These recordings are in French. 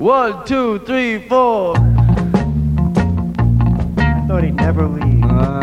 1, 2, 3, 4. I thought he'd never leave.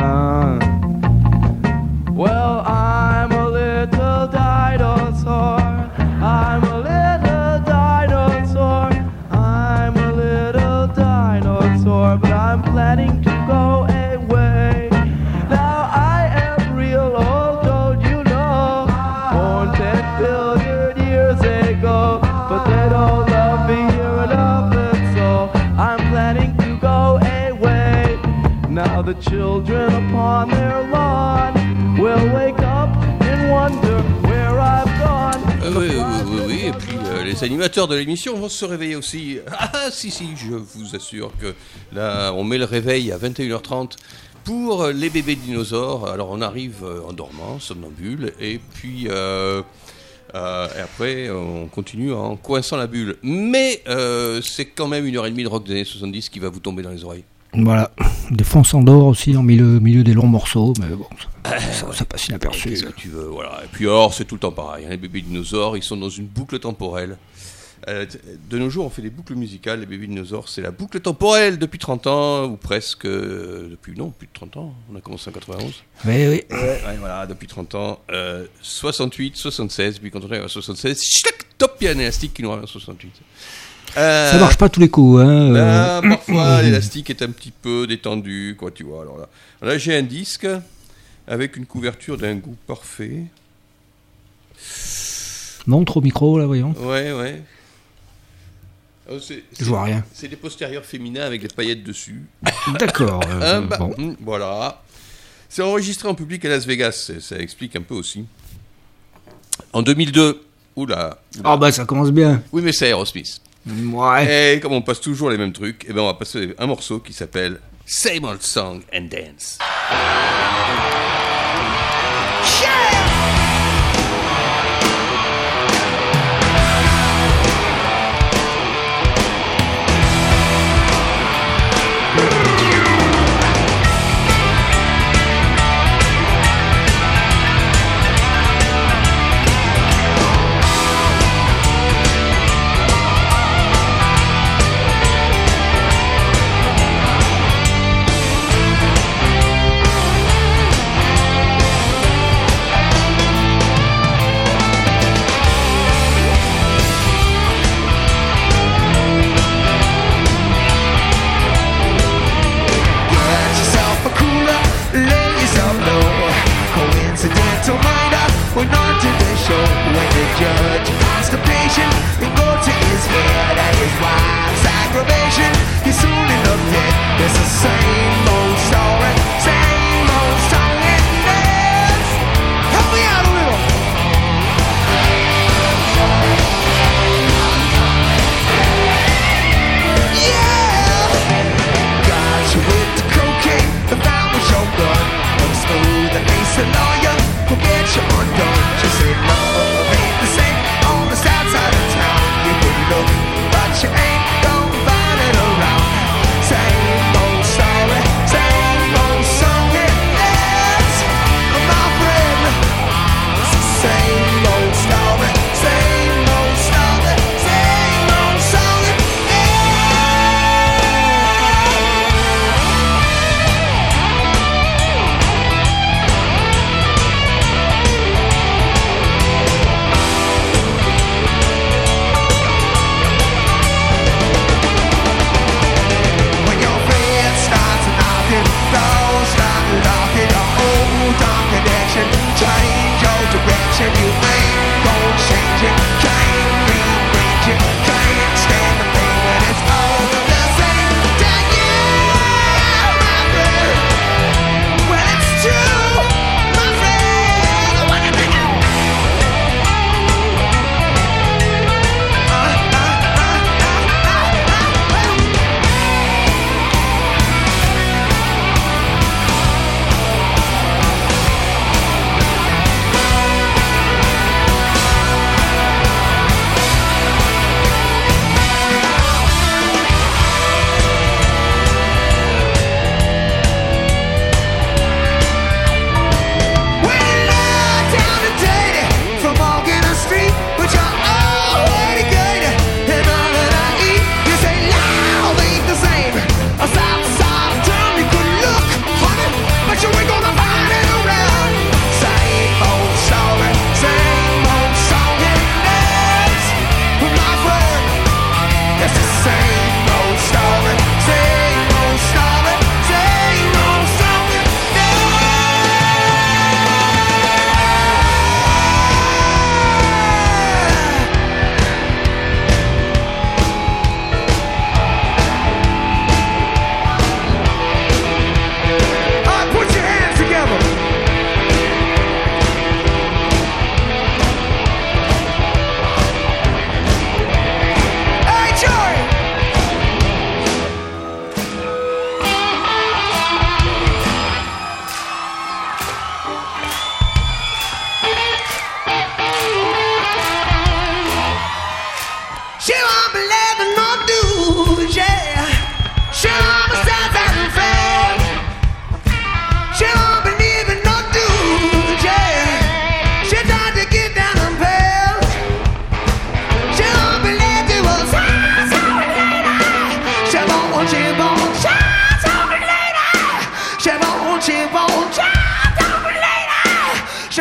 Well, I'm a little dinosaur. I'm a little dinosaur. I'm a little dinosaur, but I'm planning to go away. Now I am real old, don't you know? Born 10 billion years ago, but they don't love me here enough, and so I'm planning to go away. Now the children upon their lawn will wake up and wonder where I've gone. Oui, et puis les animateurs de l'émission vont se réveiller aussi. Ah si, je vous assure que là, on met le réveil à 21h30 pour les bébés dinosaures. Alors on arrive en dormant, somnambule, et puis et après on continue en coinçant la bulle. Mais c'est quand même 1h30 de rock des années 70 qui va vous tomber dans les oreilles. Voilà, des fonds s'endort aussi dans le milieu des longs morceaux, mais bon, ça passe inaperçu. Qu'est-ce que tu veux, voilà. Et puis alors, c'est tout le temps pareil, hein, les bébés dinosaures, ils sont dans une boucle temporelle. De nos jours, on fait des boucles musicales, les bébés dinosaures, c'est la boucle temporelle depuis 30 ans, ou presque, plus de 30 ans, on a commencé en 91. Oui. Ouais, voilà, depuis 30 ans, 68, 76, puis quand on arrive à 76, top, il y a un élastique qui nous ramène à 68. Ça marche pas tous les coups, hein. Parfois, l'élastique est un petit peu détendu, quoi, tu vois. Alors là, j'ai un disque avec une couverture d'un goût parfait. Montre au micro, là, voyons. Ouais. Je vois rien. C'est des postérieurs féminins avec des paillettes dessus. D'accord. Bon. Voilà. C'est enregistré en public à Las Vegas, ça explique un peu aussi. En 2002, oula. Ah bah ça commence bien. Oui, mais c'est Aerosmith. Ouais. Et comme on passe toujours les mêmes trucs, on va passer un morceau qui s'appelle Same Old Song and Dance.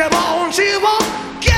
she won't get.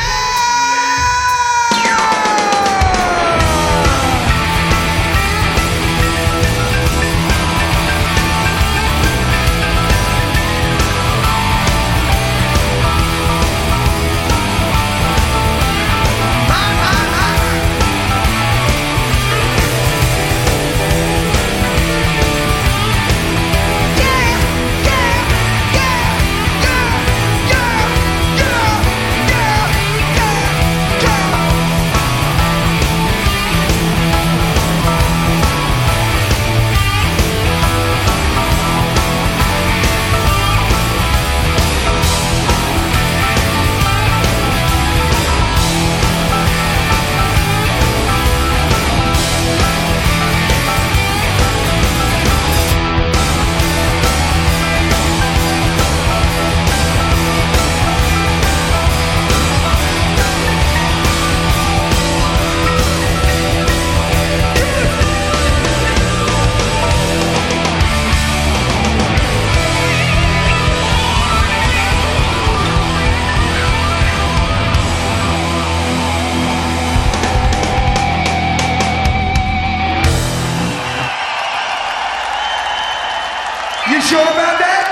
You sure about that?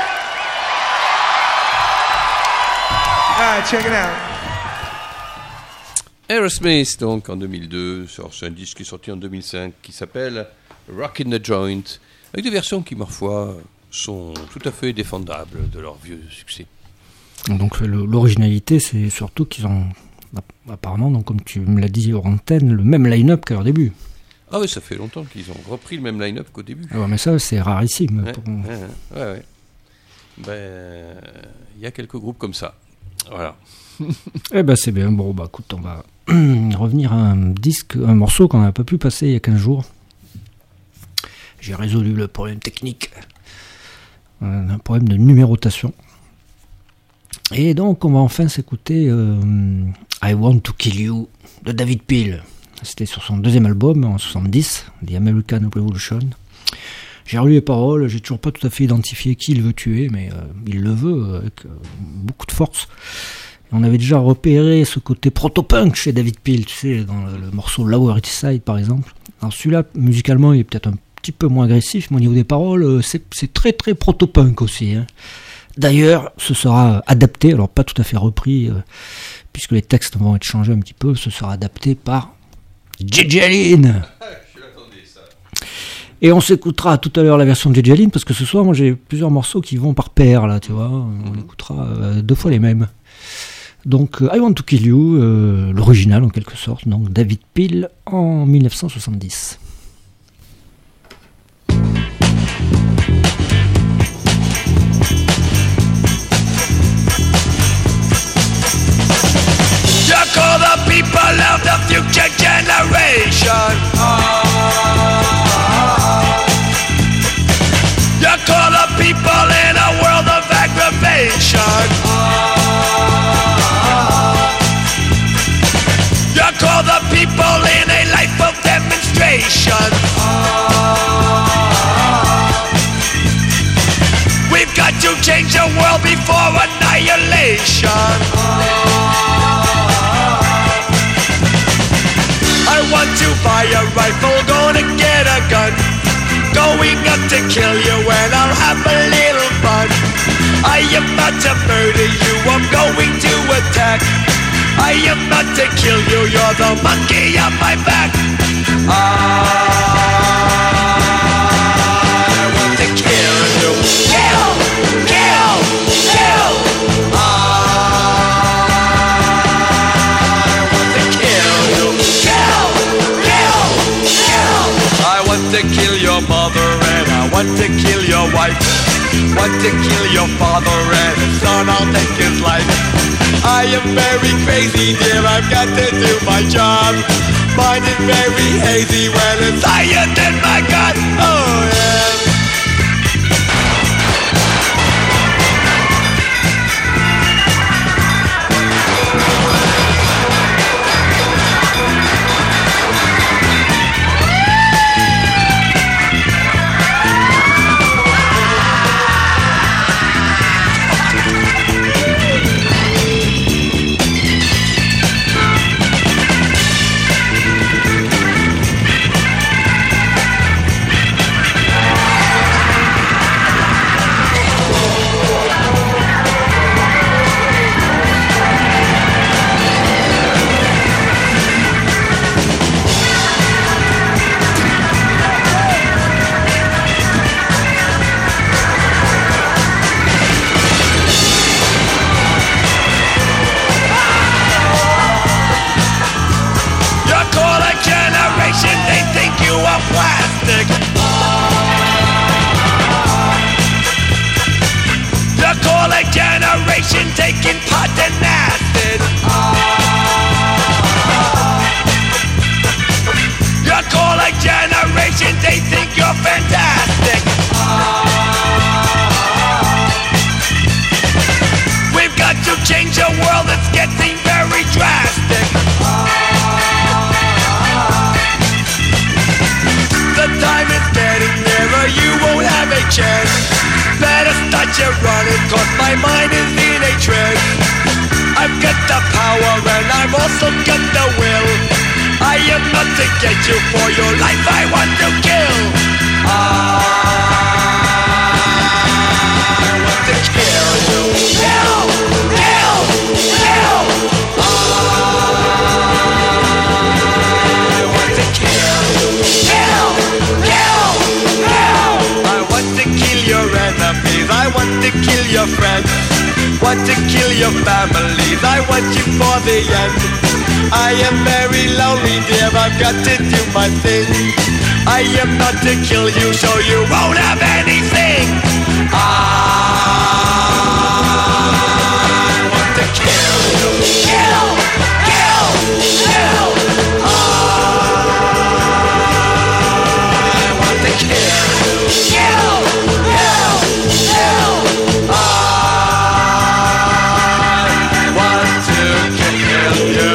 All right, check it out. Aerosmith, donc en 2002, c'est un disque qui est sorti en 2005 qui s'appelle Rockin' the Joint, avec des versions qui, parfois, sont tout à fait défendables de leur vieux succès. Donc l'originalité, c'est surtout qu'ils ont, apparemment, donc, comme tu me l'as dit hors antenne, le même line-up qu'à leur début. Ah oui, ça fait longtemps qu'ils ont repris le même line-up qu'au début. Ah ouais, mais ça, c'est rarissime. Ouais. Ben, il y a quelques groupes comme ça. Voilà. Eh ben c'est bien. Bon, bah écoute, on va revenir à un morceau qu'on n'a pas pu passer il y a 15 jours. J'ai résolu le problème technique. Un problème de numérotation. Et donc, on va enfin s'écouter I Want to Kill You de David Peel. C'était sur son deuxième album en 70, The American Revolution. J'ai relu les paroles, j'ai toujours pas tout à fait identifié qui il veut tuer, mais il le veut avec beaucoup de force. Et on avait déjà repéré ce côté proto-punk chez David Peel, tu sais, dans le morceau Lower East Side par exemple. Alors celui-là, musicalement, il est peut-être un petit peu moins agressif, mais au niveau des paroles, c'est très très proto-punk aussi. Hein. D'ailleurs, ce sera adapté, alors pas tout à fait repris, puisque les textes vont être changés un petit peu, ce sera adapté par JJ Allin. Et on s'écoutera tout à l'heure la version de JJ Allin, parce que ce soir, moi j'ai plusieurs morceaux qui vont par paire, là, tu vois. On écoutera deux fois les mêmes. Donc, I Want to Kill You, l'original en quelque sorte, donc David Peel en 1970. Call the people of the future generation. You call the people in a world of aggravation. You call the people in a life of demonstration. We've got to change the world before annihilation. I want to buy a rifle, gonna get a gun. Going up to kill you and I'll have a little fun. I am not to murder you, I'm going to attack. I am not to kill you, you're the monkey on my back. I want to kill you. Kill, kill, kill. To kill your mother and I want to kill your wife. Want to kill your father and his son, I'll take his life. I am very crazy, dear, I've got to do my job. Mine is very hazy, well it's higher than my God. Oh yeah. taking pot and acid. Your caller generation, they think you're fantastic. We've got to change the world, it's getting very drastic. The time is getting nearer, you won't have a chance. Better start your running, cause my mind is in a trance. I've got the power and I've also got the will. I am not to get you for your life, I want to kill. I want to kill you. Kill, kill, kill. I want to kill you. Kill, kill, kill. I want to kill your enemies, I want to kill your friends. Want to kill your families, I want you for the end. I am very lonely, dear, I've got to do my thing. I am not to kill you, so you won't have anything. I want to kill you. Kill, kill, kill. I want to kill you. Kill, kill, kill. I want to kill you.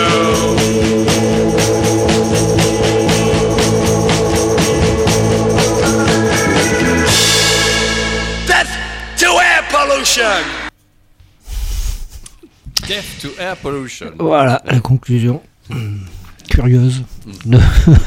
Death to air pollution. Voilà la conclusion curieuse de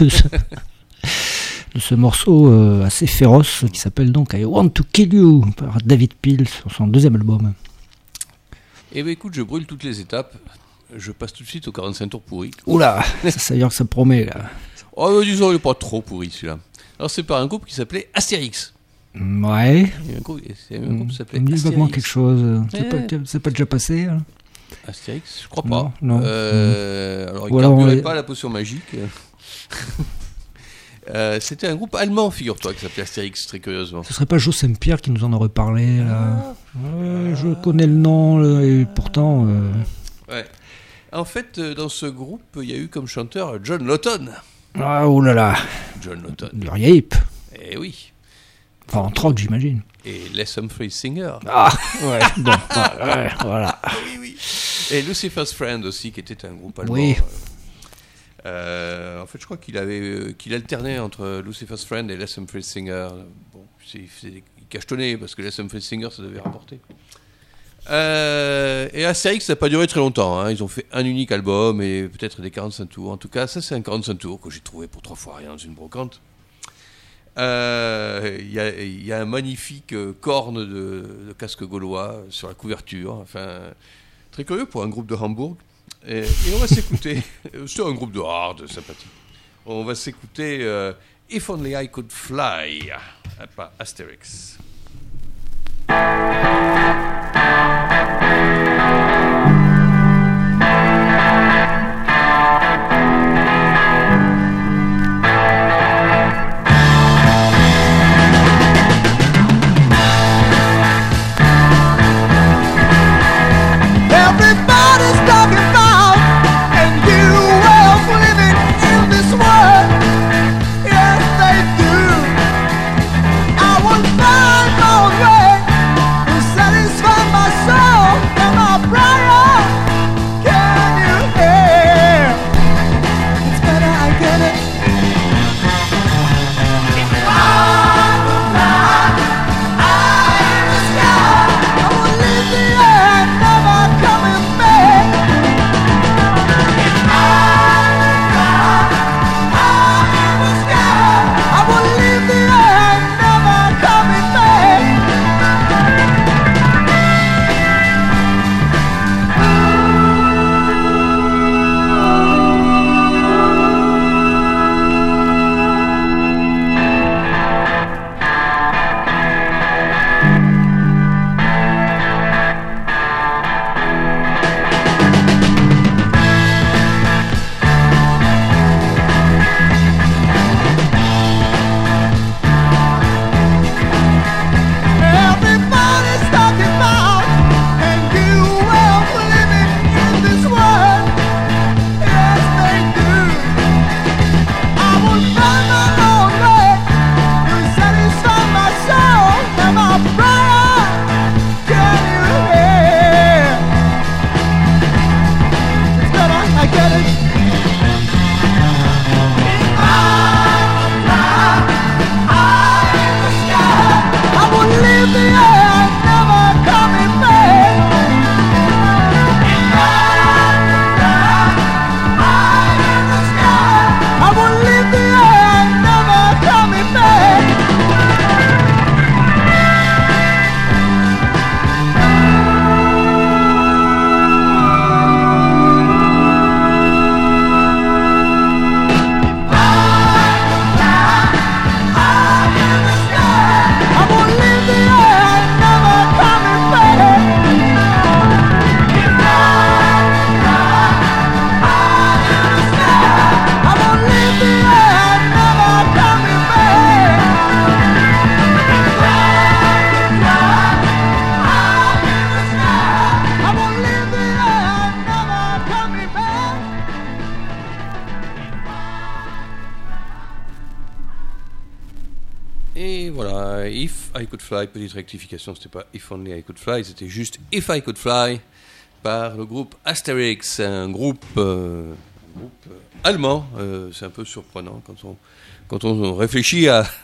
ce morceau assez féroce qui s'appelle donc I Want to Kill You par David Peel sur son deuxième album. Eh bien écoute, je brûle toutes les étapes. Je passe tout de suite au 45 tours pourri. Oula, ça veut dire que ça promet là. Oh, disons, il n'est pas trop pourri celui-là. Alors c'est par un groupe qui s'appelait Astérix. Ouais. C'est un groupe qui s'appelait Astérix. Me dit vaguement quelque chose. Ouais. C'est pas déjà passé hein? Astérix, je crois pas. Non. Alors il ne carburait pas la potion magique. C'était un groupe allemand, figure-toi, qui s'appelait Astérix, très curieusement. Ce serait pas Joe Saint-Pierre qui nous en aurait parlé là. Je connais le nom et pourtant. Ouais. En fait, dans ce groupe, il y a eu comme chanteur John Lawton. Ah oh là là. John Lawton. Du Yape. Eh oui. Enfin, entre autres, j'imagine. Et Les Humphrey Singer. Ah ouais. Bon, ouais, voilà. Oui. Et Lucifer's Friend aussi, qui était un groupe allemand. Oui. En fait, je crois qu'il alternait entre Lucifer's Friend et Les Humphrey Singer. Bon, il cachetonnait parce que Les Humphrey Singer, ça devait rapporter. Et Astérix, ça n'a pas duré très longtemps. Hein. Ils ont fait un unique album et peut-être des 45 tours. En tout cas, ça, c'est un 45 tours que j'ai trouvé pour 3 fois rien dans une brocante. Il y a un magnifique corne de casque gaulois sur la couverture. Enfin, très curieux pour un groupe de Hambourg. Et on va s'écouter. C'est un groupe de hard sympathique. On va s'écouter If Only I Could Fly par Astérix. Everybody's talking about a new way of living in this world. Yes, they do. I will find my way to satisfy my soul. Voilà, If I Could Fly, petite rectification, c'était pas If Only I Could Fly, c'était juste If I Could Fly par le groupe Asterix, un groupe allemand. C'est un peu surprenant quand on réfléchit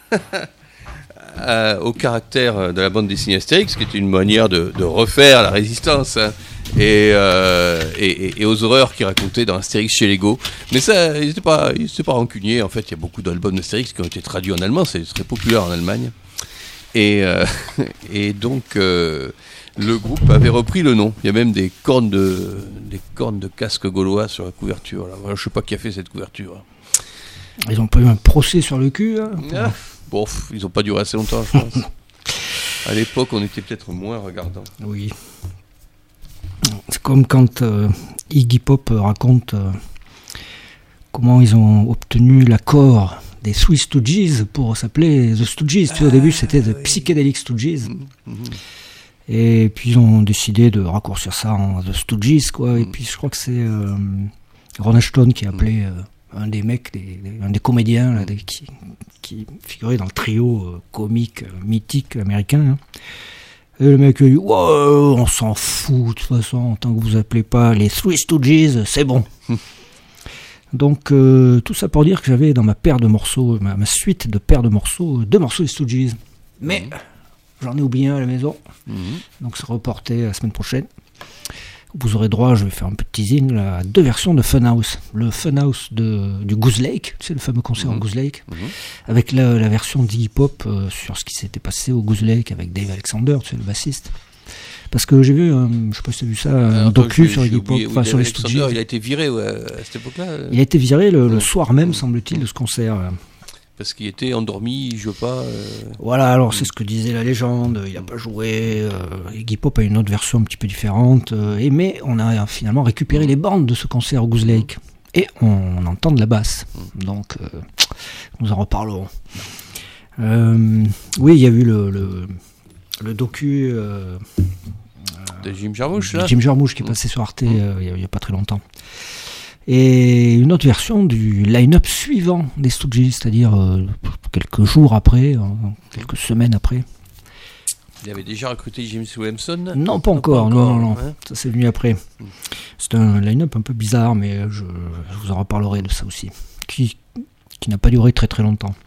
au caractère de la bande dessinée Astérix, qui est une manière de refaire la résistance, hein, et aux horreurs qu'il racontait dans Astérix chez Lego. Mais ça, il n'était pas rancunier. En fait, il y a beaucoup d'albums d'Astérix qui ont été traduits en allemand. C'est très populaire en Allemagne. Et donc, le groupe avait repris le nom. Il y a même des cornes de casque gaulois sur la couverture. Là. Voilà, je ne sais pas qui a fait cette couverture. Ils n'ont pas eu un procès sur le cul, hein. Bon, ils n'ont pas duré assez longtemps, je pense. À l'époque, on était peut-être moins regardants. Oui. C'est comme quand Iggy Pop raconte comment ils ont obtenu l'accord des Swiss Stooges pour s'appeler The Stooges. Tu sais, au début, c'était The Psychedelic Stooges. Et puis, ils ont décidé de raccourcir ça en The Stooges, quoi. Et puis, je crois que c'est Ron Ashton qui a appelé un des mecs, un des comédiens là, qui figurait dans le trio comique mythique américain. Hein. Et le mec a dit wow, on s'en fout de toute façon, tant que vous appelez pas les Three Stooges, c'est bon. Donc tout ça pour dire que j'avais dans ma paire de morceaux, ma suite de paires de morceaux, 2 morceaux des Stooges. Mais j'en ai oublié un à la maison, donc c'est reporté la semaine prochaine. Vous aurez droit, je vais faire un petit teasing, à 2 versions de Funhouse. Le Funhouse du Goose Lake, tu sais, le fameux concert au Goose Lake, avec la version d'Iggy Pop sur ce qui s'était passé au Goose Lake avec Dave Alexander, tu sais, le bassiste. Parce que j'ai vu, je sais pas si tu as vu ça, un docu sur Iggy Pop, enfin sur les Stooges. Il a été viré à cette époque-là. Il a été viré le soir même, semble-t-il, de ce concert. Parce qu'il était endormi, il jouait pas. Voilà, alors c'est ce que disait la légende, il n'a pas joué. Iggy Pop a une autre version un petit peu différente. Mais on a finalement récupéré les bandes de ce concert au Goose Lake. Et on entend de la basse. Donc, nous en reparlerons. Oui, il y a eu le docu. De Jim Jarmusch, là. Jim Jarmusch qui est passé sur Arte il n'y a pas très longtemps. Et une autre version du line-up suivant des Stooges, c'est-à-dire quelques jours après, quelques semaines après. Il avait déjà recruté James Williamson ? Non, pas encore. Non. Hein. Ça, c'est venu après. C'est un line-up un peu bizarre, mais je vous en reparlerai de ça aussi, qui n'a pas duré très très longtemps.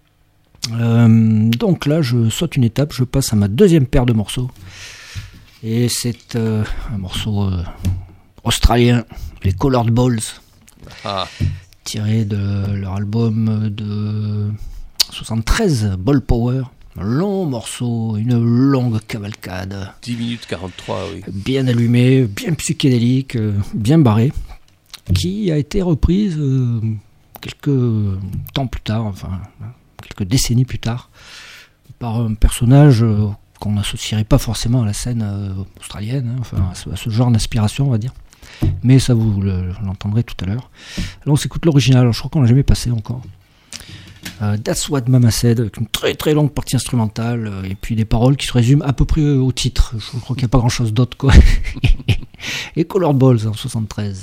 Donc là, je saute une étape, je passe à ma 2e paire de morceaux. Et c'est un morceau australien, les Colored Balls, tiré de leur album de 73, Ball Power. Un long morceau, une longue cavalcade. 10 minutes 43, oui. Bien allumé, bien psychédélique, bien barré, qui a été reprise quelques temps plus tard, enfin quelques décennies plus tard, par un personnage qu'on n'associerait pas forcément à la scène australienne, hein, enfin à ce genre d'inspiration, on va dire. Mais ça, vous l'entendrez tout à l'heure. Alors on s'écoute l'original, alors, je crois qu'on l'a jamais passé encore. That's What Mama Said, avec une très très longue partie instrumentale, et puis des paroles qui se résument à peu près au titre. Je crois qu'il n'y a pas grand chose d'autre, quoi. Et Colored Balls en 73.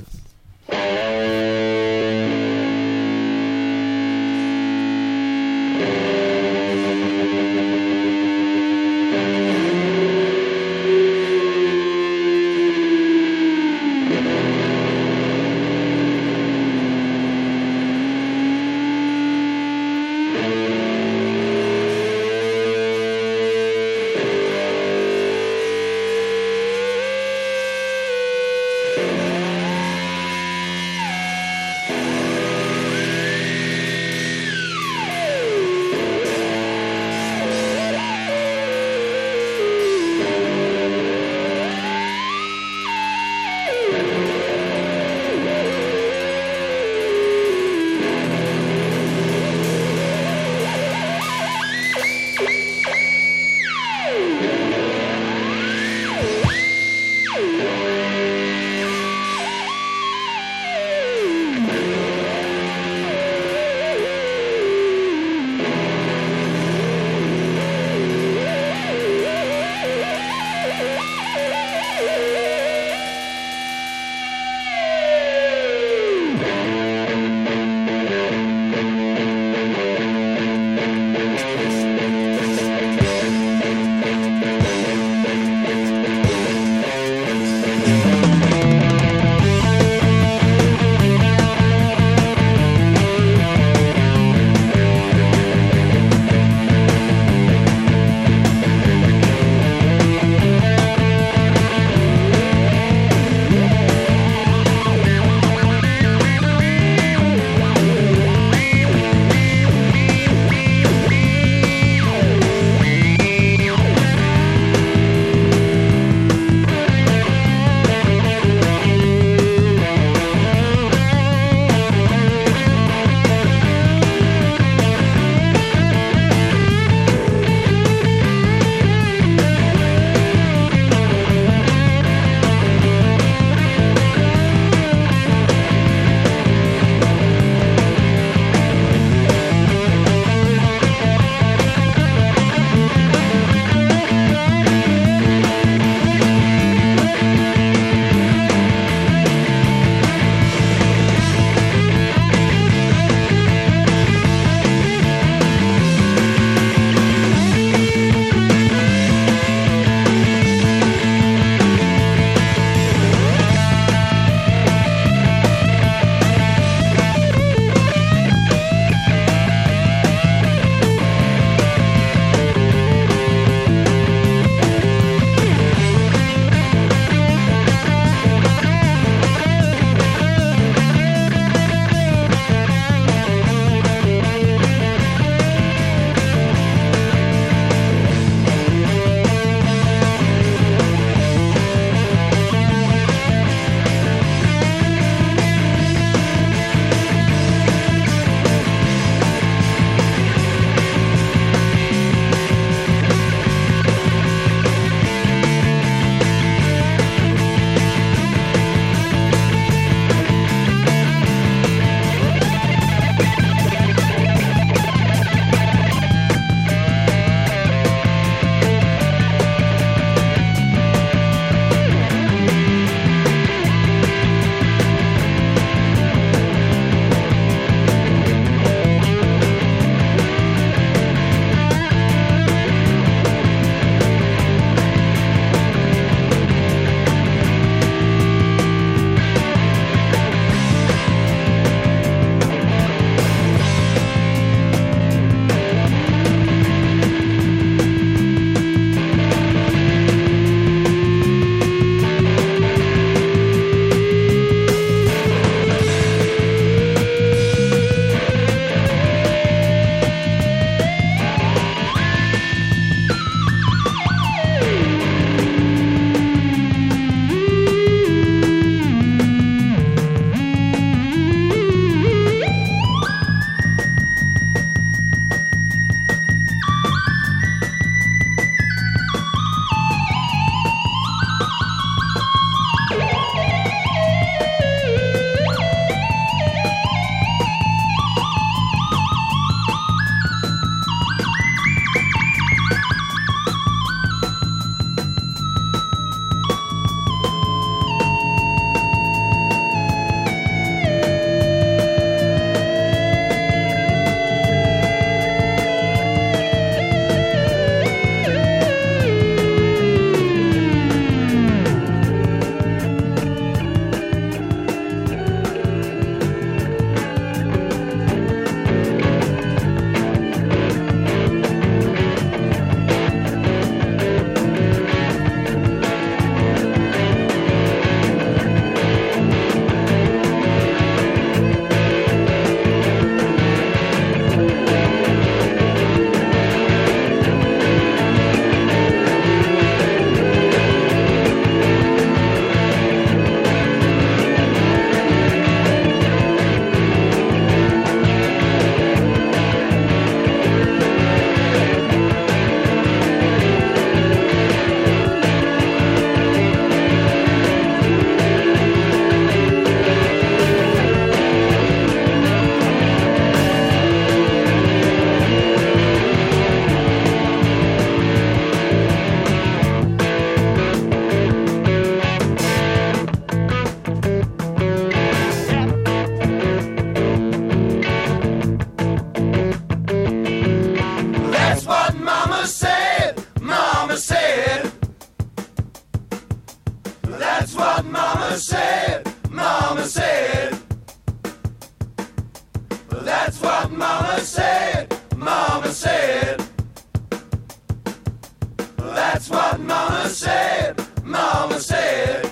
said, Mama said.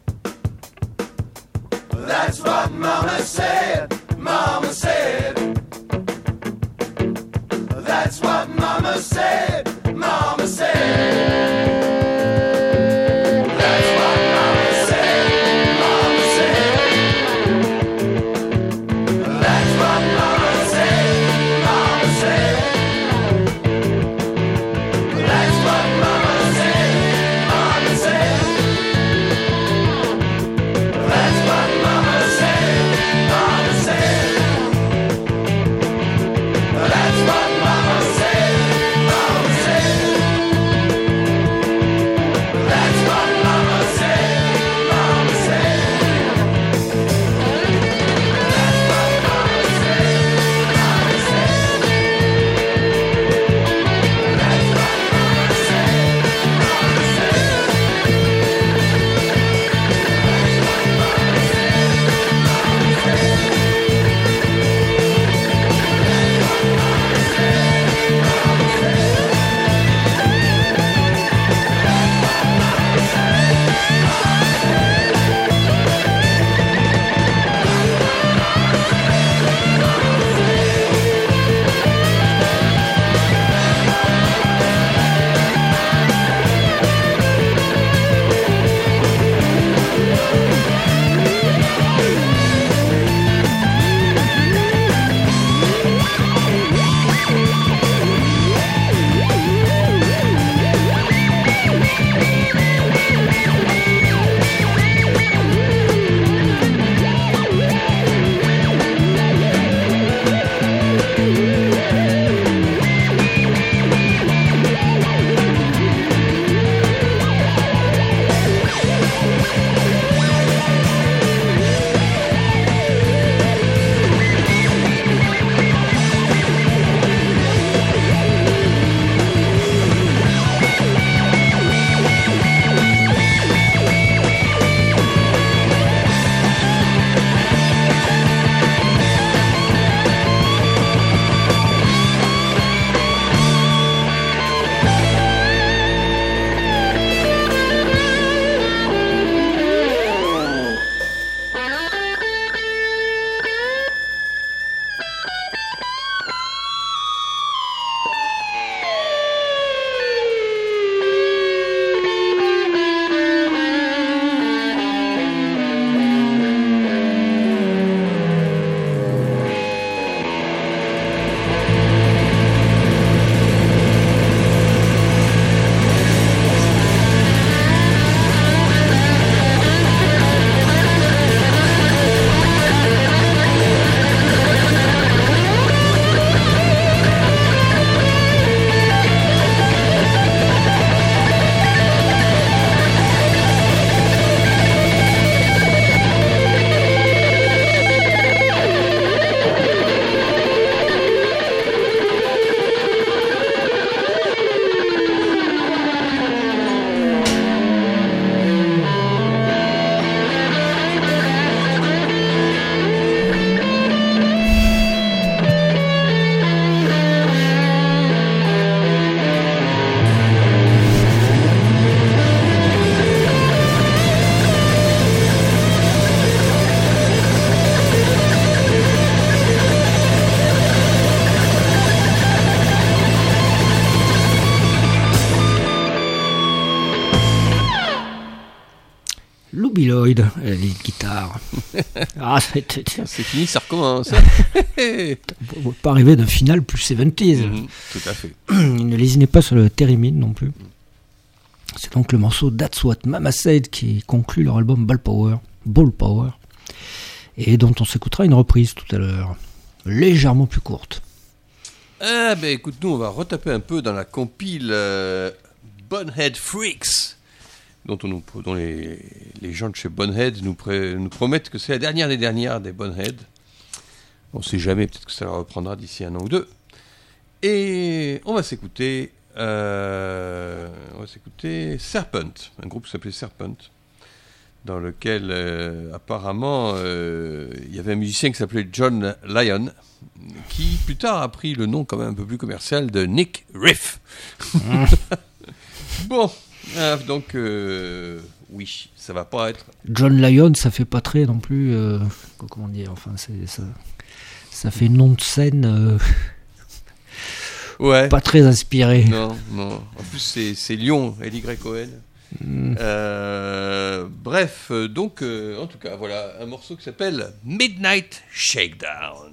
That's what Mama said, Mama said. That's what Mama said, Mama said. That's what Mama said, Mama said. That's what Mama said, Mama said. That's what Mama said, Mama said. That's what Mama said, Mama said. That's what Mama said, Mama said. That's what Mama said, Mama said. That's what Mama said, Mama said. That's what Mama said, Mama said. Lloyd, les guitares. Ah, c'est fini, ça recommence. On ne pas arriver d'un final plus 70s. Tout à fait. Il ne lésinait pas sur le Theremin non plus. C'est donc le morceau That's What Mama Said qui conclut leur album Ball Power, et dont on s'écoutera une reprise tout à l'heure, légèrement plus courte. Ah ben écoute, nous on va retaper un peu dans la compile Bonehead Freaks, dont les gens de chez Bonehead nous promettent que c'est la dernière des dernières des Bonehead. On ne sait jamais, peut-être que ça la reprendra d'ici un an ou deux. Et on va s'écouter Serpent, un groupe qui s'appelait Serpent, dans lequel apparemment il y avait un musicien qui s'appelait John Lyon, qui plus tard a pris le nom quand même un peu plus commercial de Nick Riff. Bon, Donc, oui, ça va pas être... John Lyon, ça fait pas très non plus... comment dire, enfin, ça fait nom de scène Ouais. pas très inspiré. Non. En plus, c'est Lyon, L.Y. Cohen. Bref, donc, en tout cas, voilà, un morceau qui s'appelle Midnight Shakedown.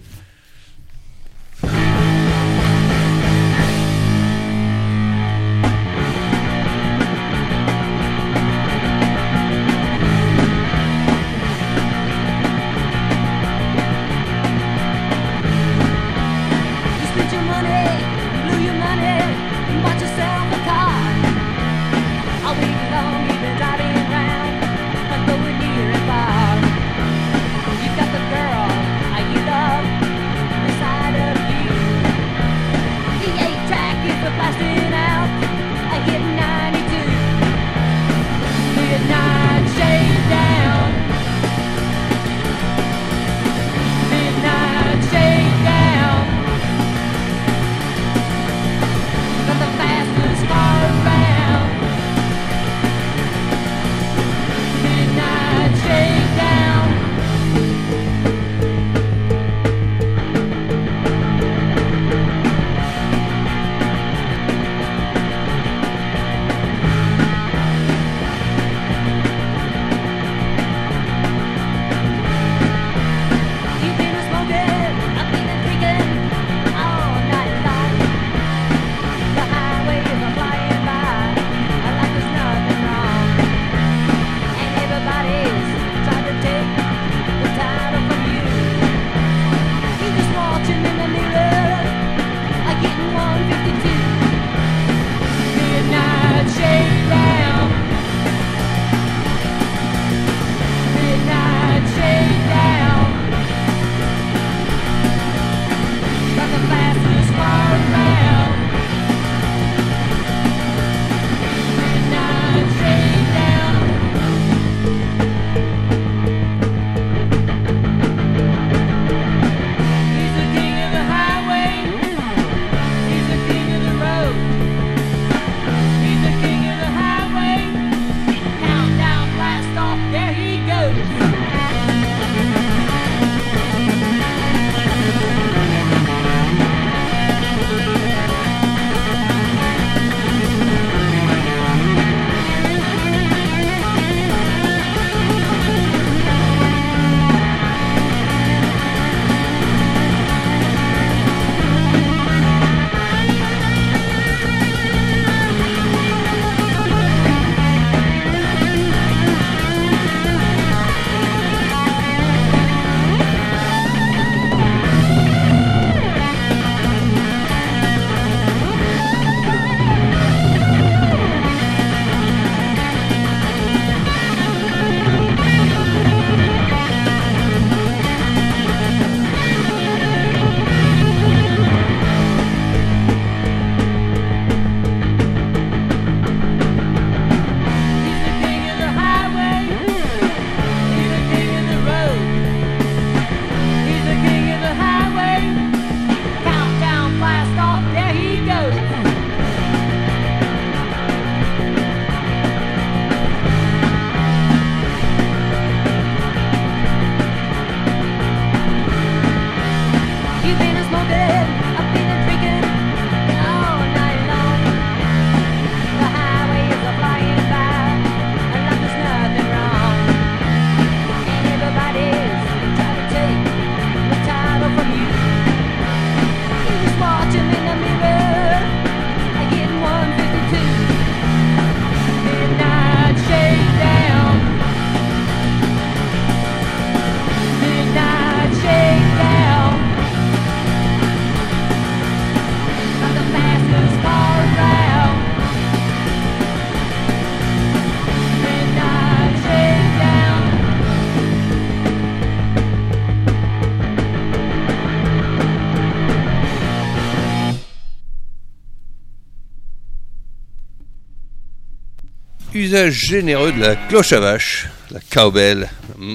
Usage généreux de la cloche à vache, la cowbell,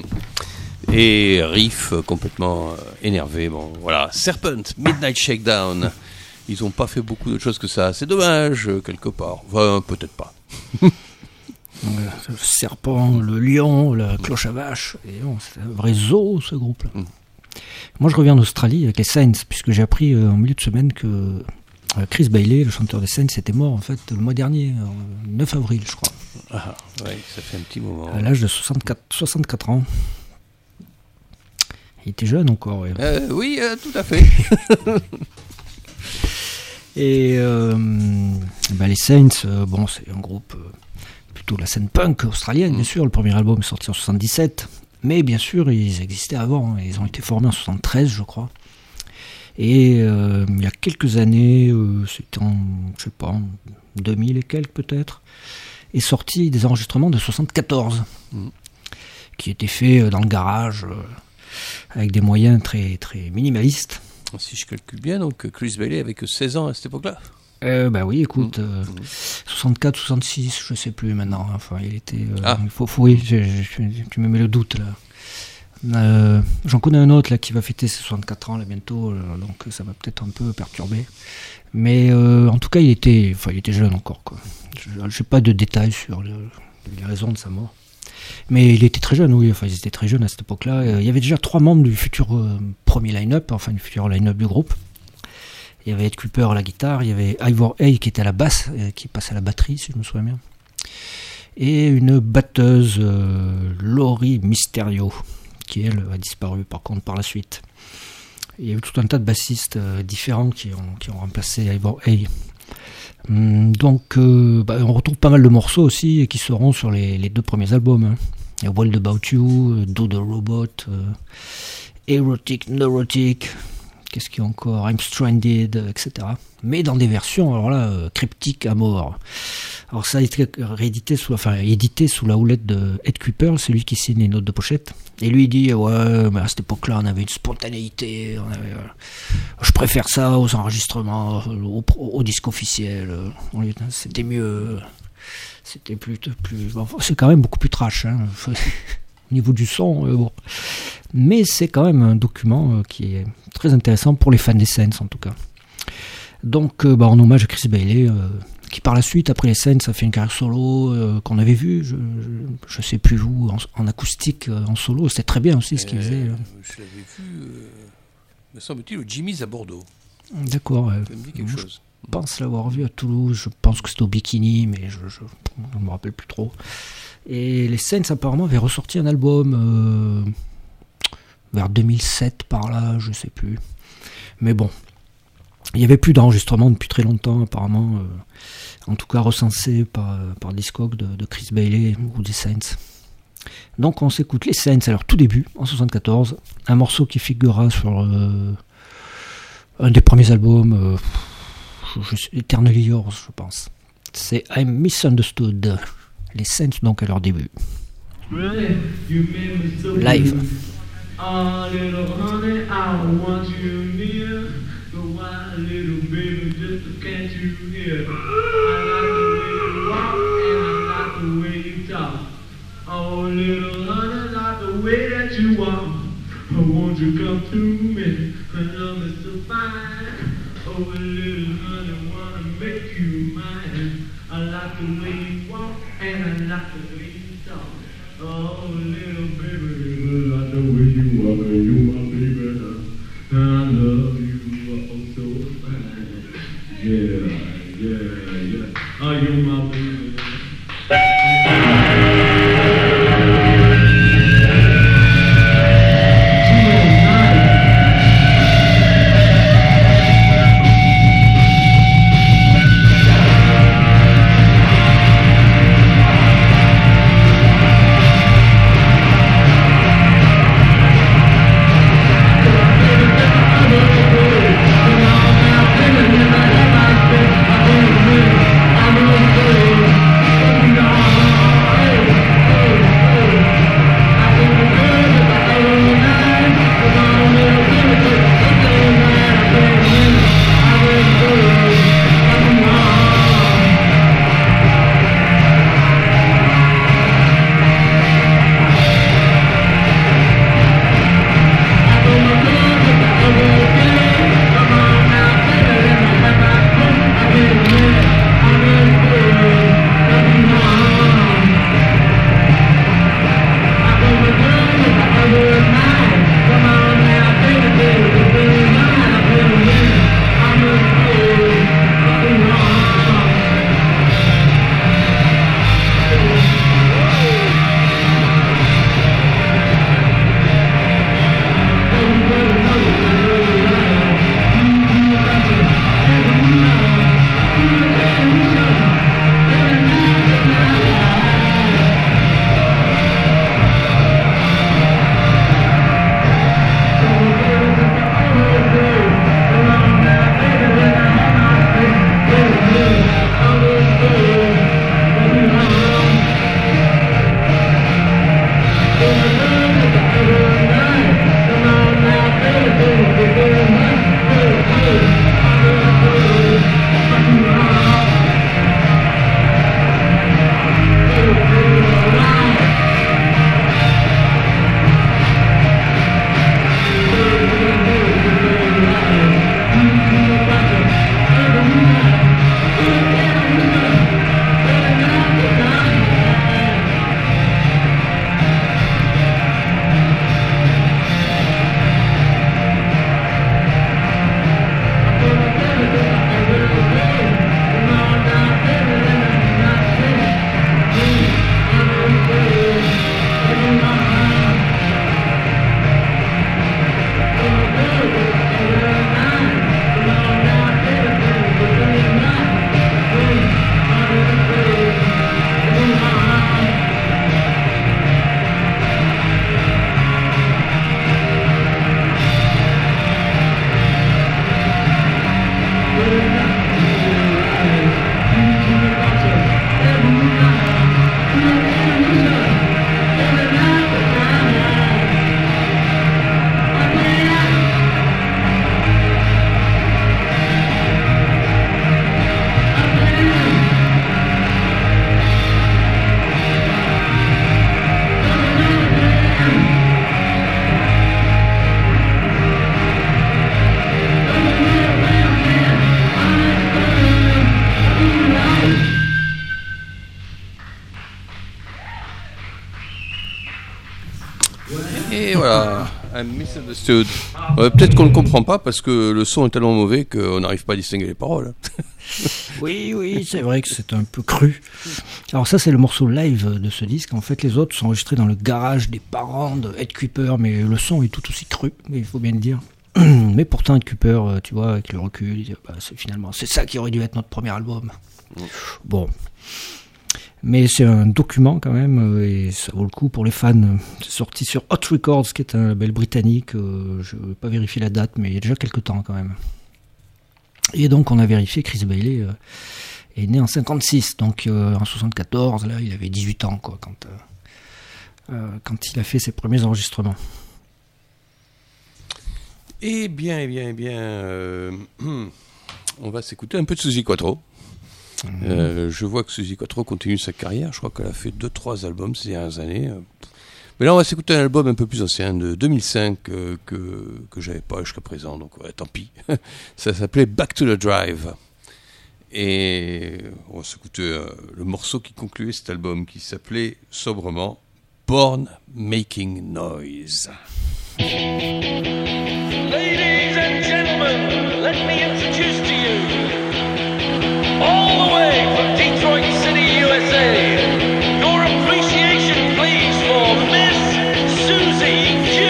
et riff complètement énervé. Bon, voilà, Serpent, Midnight Shakedown. Ils n'ont pas fait beaucoup d'autres choses que ça. C'est dommage, quelque part. Enfin, peut-être pas. Le serpent, le lion, la cloche à vache. Et bon, c'est un vrai zoo, ce groupe-là. Moi, je reviens d'Australie avec les Saints, puisque j'ai appris en milieu de semaine que Chris Bailey, le chanteur des Saints, était mort en fait le mois dernier, le 9 avril, je crois. Ah, ouais, ça fait un petit moment. À l'âge de 64 ans. Il était jeune encore. Ouais. Oui, tout à fait. Et les Saints, bon, c'est un groupe plutôt la scène punk australienne, bien sûr. Le premier album est sorti en 77, mais bien sûr, ils existaient avant. Ils ont été formés en 73, je crois. Et il y a quelques années, c'était en, je sais pas, en 2000 et quelques peut-être, est sorti des enregistrements de 74, qui étaient faits dans le garage, avec des moyens très, très minimalistes. Si je calcule bien, donc Chris Bailey avait que 16 ans à cette époque-là. Bah oui, écoute, 64, 66, je sais plus maintenant. Enfin, il était. Oui, tu me mets le doute là. J'en connais un autre là qui va fêter ses 64 ans là bientôt, donc ça va peut-être un peu perturber. Mais en tout cas, il était jeune encore, quoi. Je n'ai pas de détails sur les raisons de sa mort. Mais il était très jeune, oui. Enfin, ils étaient très jeunes à cette époque-là. Il y avait déjà 3 membres du futur premier line-up, enfin du futur line-up du groupe. Il y avait Ed Kuepper à la guitare, il y avait Ivor Hay qui était à la basse, qui passait à la batterie, si je me souviens bien. Et une batteuse, Laurie Mysterio, qui elle a disparu par contre par la suite. Il y a eu tout un tas de bassistes différents qui ont remplacé Ivor Hay. Donc on retrouve pas mal de morceaux aussi et qui seront sur les 2 premiers albums. Hein. Il y a Wild About You, Do the Robot, Erotic, Neurotic, qu'est-ce qu'il y a encore, I'm Stranded, etc. Mais dans des versions, alors là, cryptiques à mort. Alors ça a été édité sous la houlette de Ed Kuepper, c'est lui qui signe les notes de pochette. Et lui il dit, ouais, mais à cette époque-là, on avait une spontanéité, je préfère ça aux enregistrements, au disque officiel, c'était mieux, c'était plus bon, c'est quand même beaucoup plus trash, hein, au niveau du son, bon. Mais c'est quand même un document qui est très intéressant pour les fans des Saints en tout cas. Donc en hommage à Chris Bailey, qui par la suite, après les Saints, a fait une carrière solo qu'on avait vu, je sais plus où, en acoustique, en solo, c'était très bien aussi ce qu'il faisait. Je l'avais vu, me semble-t-il, au Jimmy's à Bordeaux. D'accord. Ça me dit quelque chose. Je pense l'avoir vu à Toulouse, je pense que c'était au Bikini, mais je ne me rappelle plus trop. Et les Saints apparemment avaient ressorti un album vers 2007 par là, je sais plus. Mais bon, il n'y avait plus d'enregistrement depuis très longtemps apparemment, en tout cas recensé par Discog de Chris Bailey ou des Saints. Donc on s'écoute les Saints à leur tout début, en 74, un morceau qui figurera sur un des premiers albums, Eternally Yours je pense. C'est I'm Misunderstood. Les Saints donc à leur début. Live. Oh, little honey, I want you near. So why, little baby, just can't you hear? I like the way you walk and I like the way you talk. Oh, little honey, I like the way that you walk. Oh, won't you come to me? And love me so fine. Oh, little honey, wanna make you mine. I like the way you walk and I like the way you talk. Oh, little baby, I like the way you walk and you my baby. And I love you, oh so fine. Yeah. Oh, you my baby. Voilà, I'm misunderstood. Peut-être qu'on ne comprend pas parce que le son est tellement mauvais qu'on n'arrive pas à distinguer les paroles. Oui, c'est vrai que c'est un peu cru. Alors ça, c'est le morceau live de ce disque. En fait, les autres sont enregistrés dans le garage des parents de Ed Kuiper, mais le son est tout aussi cru, il faut bien le dire. Mais pourtant, Ed Kuiper, tu vois, avec le recul, il dit, c'est ça qui aurait dû être notre premier album. Bon. Mais c'est un document quand même, et ça vaut le coup pour les fans. C'est sorti sur Hot Records, qui est un label britannique. Je ne vais pas vérifier la date, mais il y a déjà quelques temps quand même. Et donc on a vérifié, Chris Bailey est né en 56, donc en 74, là il avait 18 ans quoi, quand il a fait ses premiers enregistrements. Eh bien, on va s'écouter un peu de Suzi Quatro. Je vois que Suzi Quatro continue sa carrière, je crois qu'elle a fait 2-3 albums ces dernières années. Mais là, on va s'écouter un album un peu plus ancien, de 2005, que j'avais pas jusqu'à présent, donc ouais, tant pis. Ça s'appelait Back to the Drive. Et on va s'écouter le morceau qui concluait cet album, qui s'appelait sobrement Born Making Noise. Ladies and gentlemen, let me introduce to you, all the way from Detroit City, USA, your appreciation please for Miss Suzi Q.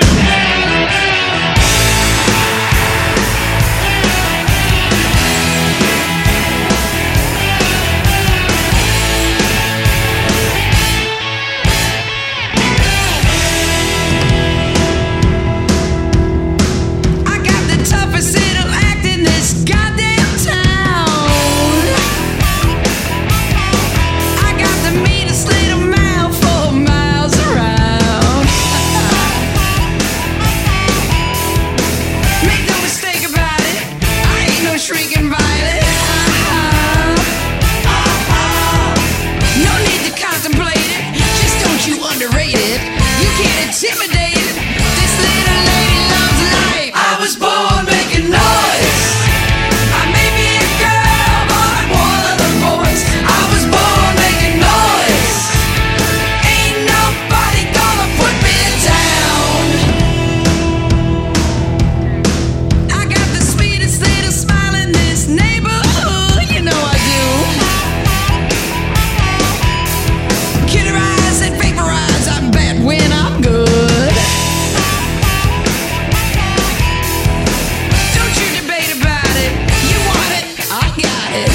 I got the toughest little act in this goddamn town. I got the meanest little mouth for miles around. Make no mistake about it, I ain't no shrieking violet. No need to contemplate it, just don't you underrate it. You can't intimidate it. This little lady loves life. I was born making noise. I may be a girl, but I'm one of the boys. I was born making noise. Ain't nobody gonna put me down. I got the sweetest little smile in this neighborhood, you know I do. Kiderize and vaporize, I'm bad when I'm good. Don't you debate about it. You want it, I got it.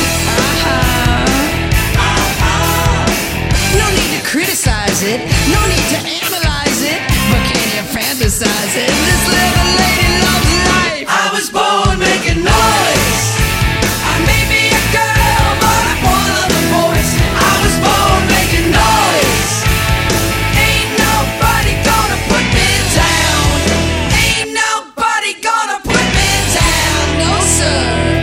No need to criticize it, no need to analyze it, but can you fantasize it? This little lady loves life. I was born making noise. I may be a girl, but I'm one of the boys. I was born making noise. Ain't nobody gonna put me down. Ain't nobody gonna put me down. No sir.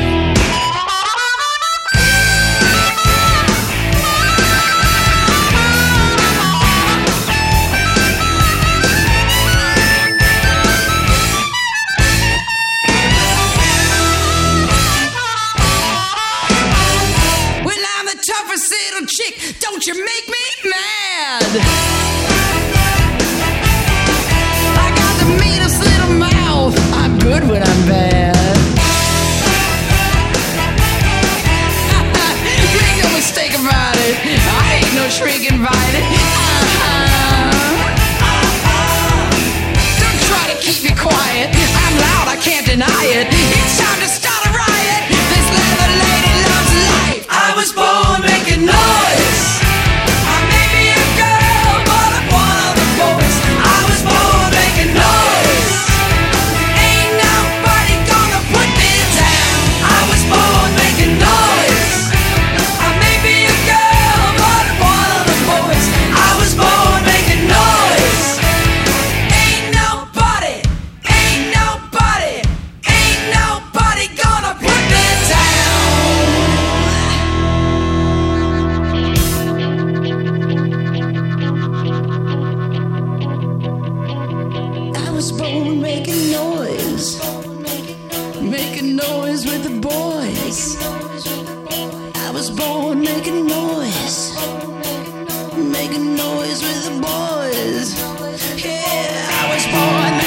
Well, I'm the toughest little chick. Don't you make me mad. I got the meanest little mouth. I'm good when I'm bad. Make no mistake about it, I ain't no shrieking violet. Don't try to keep me quiet. I'm loud, I can't deny it. It's time to start a riot. This little lady loves life. I was born making noise. I may be a girl, but I'm one of the boys. I was born making noise. Ain't nobody gonna put me down. I was born making noise. I may be a girl, but I'm one of the boys. I was born making noise. Ain't nobody gonna put me down. I was born making noise. Making noise with the boys. I was born making noise. Making noise with the boys. Yeah, I was born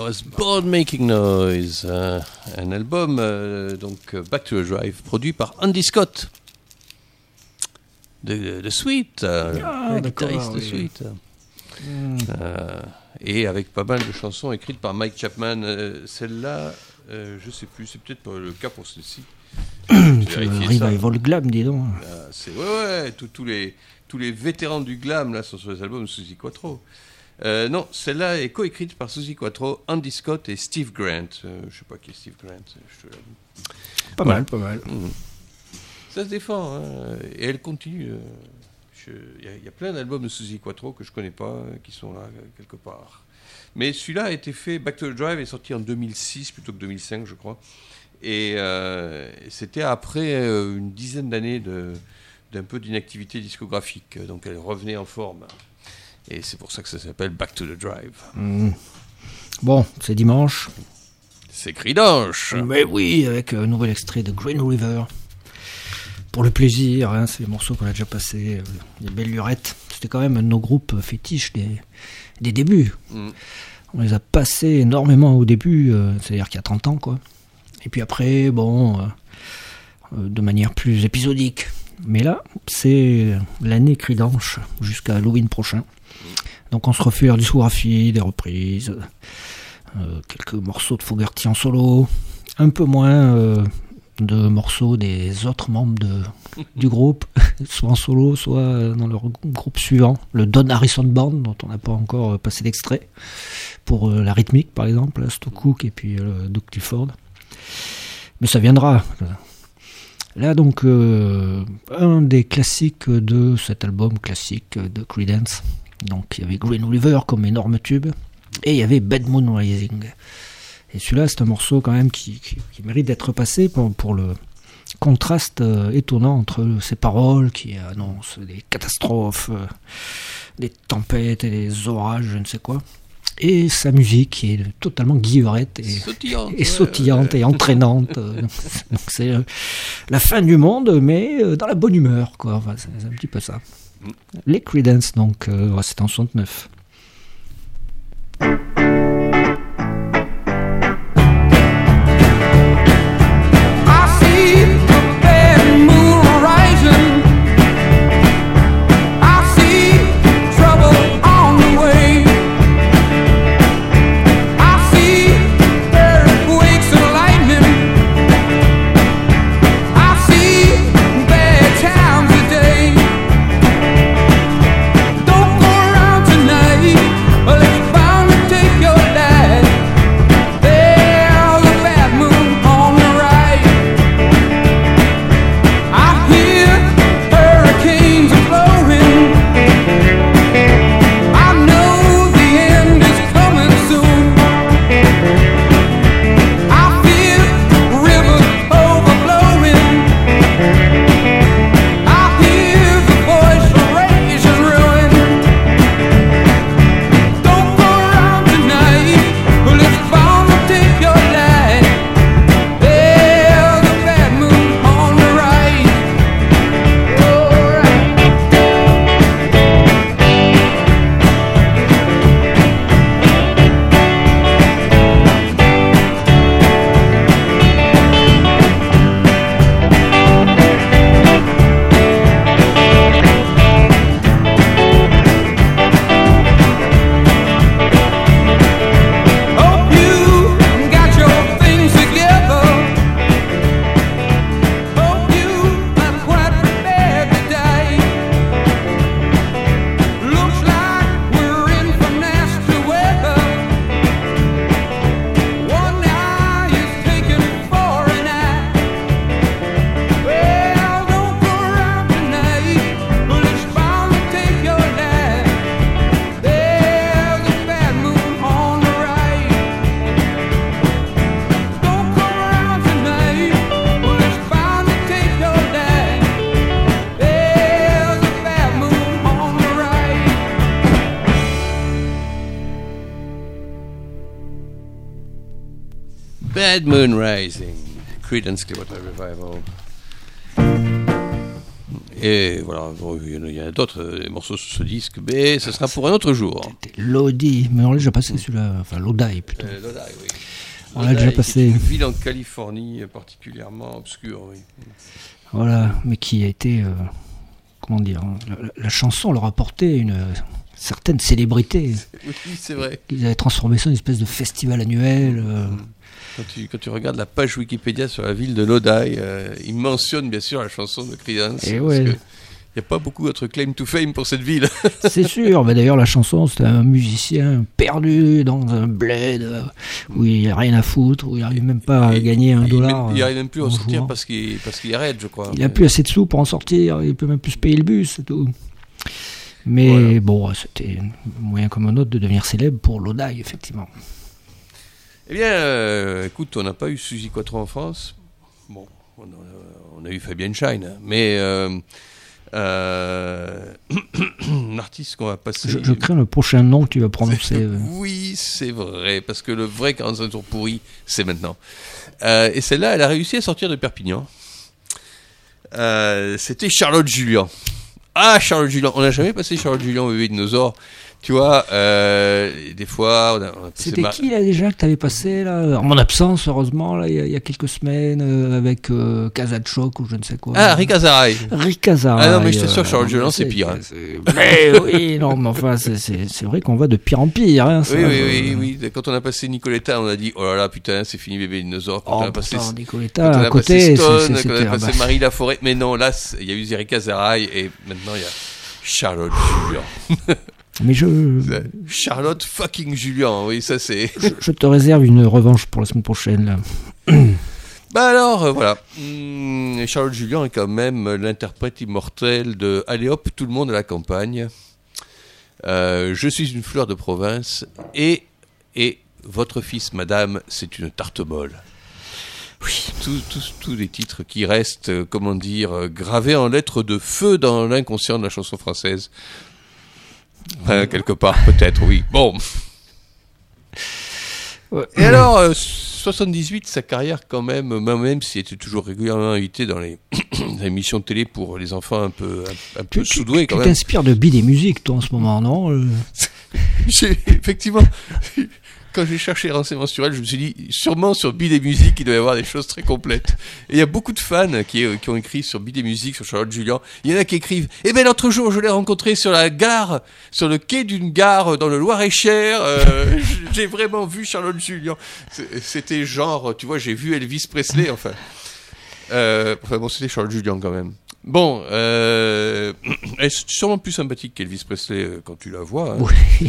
was Born Making Noise, un album donc Back to the Drive, produit par Andy Scott de Sweet, le guitariste de Sweet, et avec pas mal de chansons écrites par Mike Chapman. Celle-là, je sais plus, c'est peut-être pas le cas pour celle-ci. Revival Glam, dis donc. C'est tous les vétérans du glam là sont sur les albums de Suzy Quatro. Non, celle-là est coécrite par Suzy Quatro, Andy Scott et Steve Grant. Je sais pas qui est Steve Grant, je te l'avoue. Pas mal. Ça se défend, hein. Et elle continue. Il y a plein d'albums de Suzy Quatro que je connais pas, qui sont là quelque part. Mais celui-là a été fait, Back to the Drive est sorti en 2006 plutôt que 2005, je crois. Et c'était après une dizaine d'années d'un peu d'inactivité discographique. Donc elle revenait en forme. Et c'est pour ça que ça s'appelle Back to the Drive. Bon, c'est dimanche. C'est Creedence. Mais oui, avec un nouvel extrait de Green River. Pour le plaisir, hein, c'est les morceaux qu'on a déjà passés. Les belles lurettes. C'était quand même un de nos groupes fétiches des débuts. On les a passés énormément au début, c'est-à-dire qu'il y a 30 ans, quoi. Et puis après, de manière plus épisodique. Mais là, c'est l'année Creedence jusqu'à Halloween prochain. Donc on se refait leur discographie, des reprises, quelques morceaux de Fogerty en solo, un peu moins de morceaux des autres membres du groupe, soit en solo, soit dans leur groupe suivant, le Don Harrison Band, dont on n'a pas encore passé d'extrait, pour la rythmique par exemple, Stu Cook et puis Doug Clifford. Mais ça viendra. Là donc, un des classiques de cet album classique de Creedence. Donc il y avait Green River comme énorme tube, et il y avait Bad Moon Rising. Et celui-là, c'est un morceau quand même qui mérite d'être passé pour le contraste étonnant entre ses paroles qui annoncent des catastrophes, des tempêtes et des orages, je ne sais quoi, et sa musique qui est totalement guillerette et sautillante et entraînante. Donc c'est la fin du monde, mais dans la bonne humeur, quoi. Enfin, c'est un petit peu ça. Les Creedence, donc c'était en 69. Bad Moon Rising, Creedence Clearwater Revival. Et voilà, bon, il y en a d'autres des morceaux sur ce disque, mais ce sera pour un autre jour. C'était Lodi, mais on l'a déjà passé celui-là, enfin Lodi plutôt. Lodi, oui. On l'a déjà passé. Une ville en Californie particulièrement obscure, oui. Voilà, mais qui a été, comment dire, la chanson leur a apporté une certaine célébrité. Oui, c'est vrai. Ils avaient transformé ça en une espèce de festival annuel. Quand tu regardes la page Wikipédia sur la ville de Lodi, il mentionne bien sûr la chanson de Creedence. Et parce ouais. que il n'y a pas beaucoup d'autres claim to fame pour cette ville. C'est sûr, mais d'ailleurs la chanson c'était un musicien perdu dans un bled où il n'y a rien à foutre, où il n'arrive même pas à gagner $1. Il n'arrive même plus à en sortir jouant. parce qu'il arrête, je crois. Il n'a plus assez de sous pour en sortir, il peut même plus se payer le bus et tout. Mais Voilà. bon, c'était un moyen comme un autre de devenir célèbre pour Lodi, effectivement. Eh bien, écoute, on n'a pas eu Suzy Quatro en France. Bon, on a eu Fabienne Shine, mais un artiste qu'on va passer. Je crains le prochain nom que tu vas prononcer. Oui, c'est vrai, parce que le vrai 45 tours pourri, c'est maintenant. Et celle-là, elle a réussi à sortir de Perpignan. C'était Charlotte Julien. Ah, Charlotte Julien. On n'a jamais passé Charlotte Julien au bébé dinosaure. Tu vois, des fois, on a passé C'était qui là déjà que tu avais passé là, en mon absence, heureusement, là, il y a quelques semaines, avec Kazachok ou je ne sais quoi. Ah, Rick Azaray. Rick Azaray. Ah non, mais je t'assure, Charlotte Julien, c'est pire. Hein. Mais oui, non, mais enfin, c'est vrai qu'on va de pire en pire. Hein, ça, Oui. Quand on a passé Nicoletta, on a dit, oh là là, putain, c'est fini bébé dinosaure. Quand on a passé, Nicoletta, quand on à a côté, passé Stone, c'était quand on a passé Marie Laforêt. Mais non, là, il y a eu Eric Azaray et maintenant il y a Charlotte Julien. Mais Charlotte fucking Julien, oui, ça c'est. Je te réserve une revanche pour la semaine prochaine. Là. Bah alors, voilà. Charlotte Julien est quand même l'interprète immortel de Allez hop, tout le monde à la campagne. Je suis une fleur de province et votre fils, madame, c'est une tarte molle. Oui. Tous les titres qui restent, comment dire, gravés en lettres de feu dans l'inconscient de la chanson française. Quelque part, peut-être, oui. Bon. Ouais. Et alors, 78, sa carrière quand même s'il était toujours régulièrement invité dans les émissions de télé pour les enfants un peu sous-doués quand même. Tu t'inspires de Bid et Musique, toi, en ce moment, non Effectivement, quand j'ai cherché les renseignements sur elle, je me suis dit, sûrement sur Bid et Musique, il doit y avoir des choses très complètes. Et il y a beaucoup de fans qui ont écrit sur Bid et Musique, sur Charlotte Julien. Il y en a qui écrivent, eh ben l'autre jour, je l'ai rencontré sur la gare, sur le quai d'une gare dans le Loir-et-Cher. J'ai vraiment vu Charlotte Julien. C'était genre, tu vois, j'ai vu Elvis Presley, enfin. Enfin bon, c'était Charlotte Julien quand même. Bon, elle est sûrement plus sympathique qu'Elvis Presley quand tu la vois. Hein. Oui.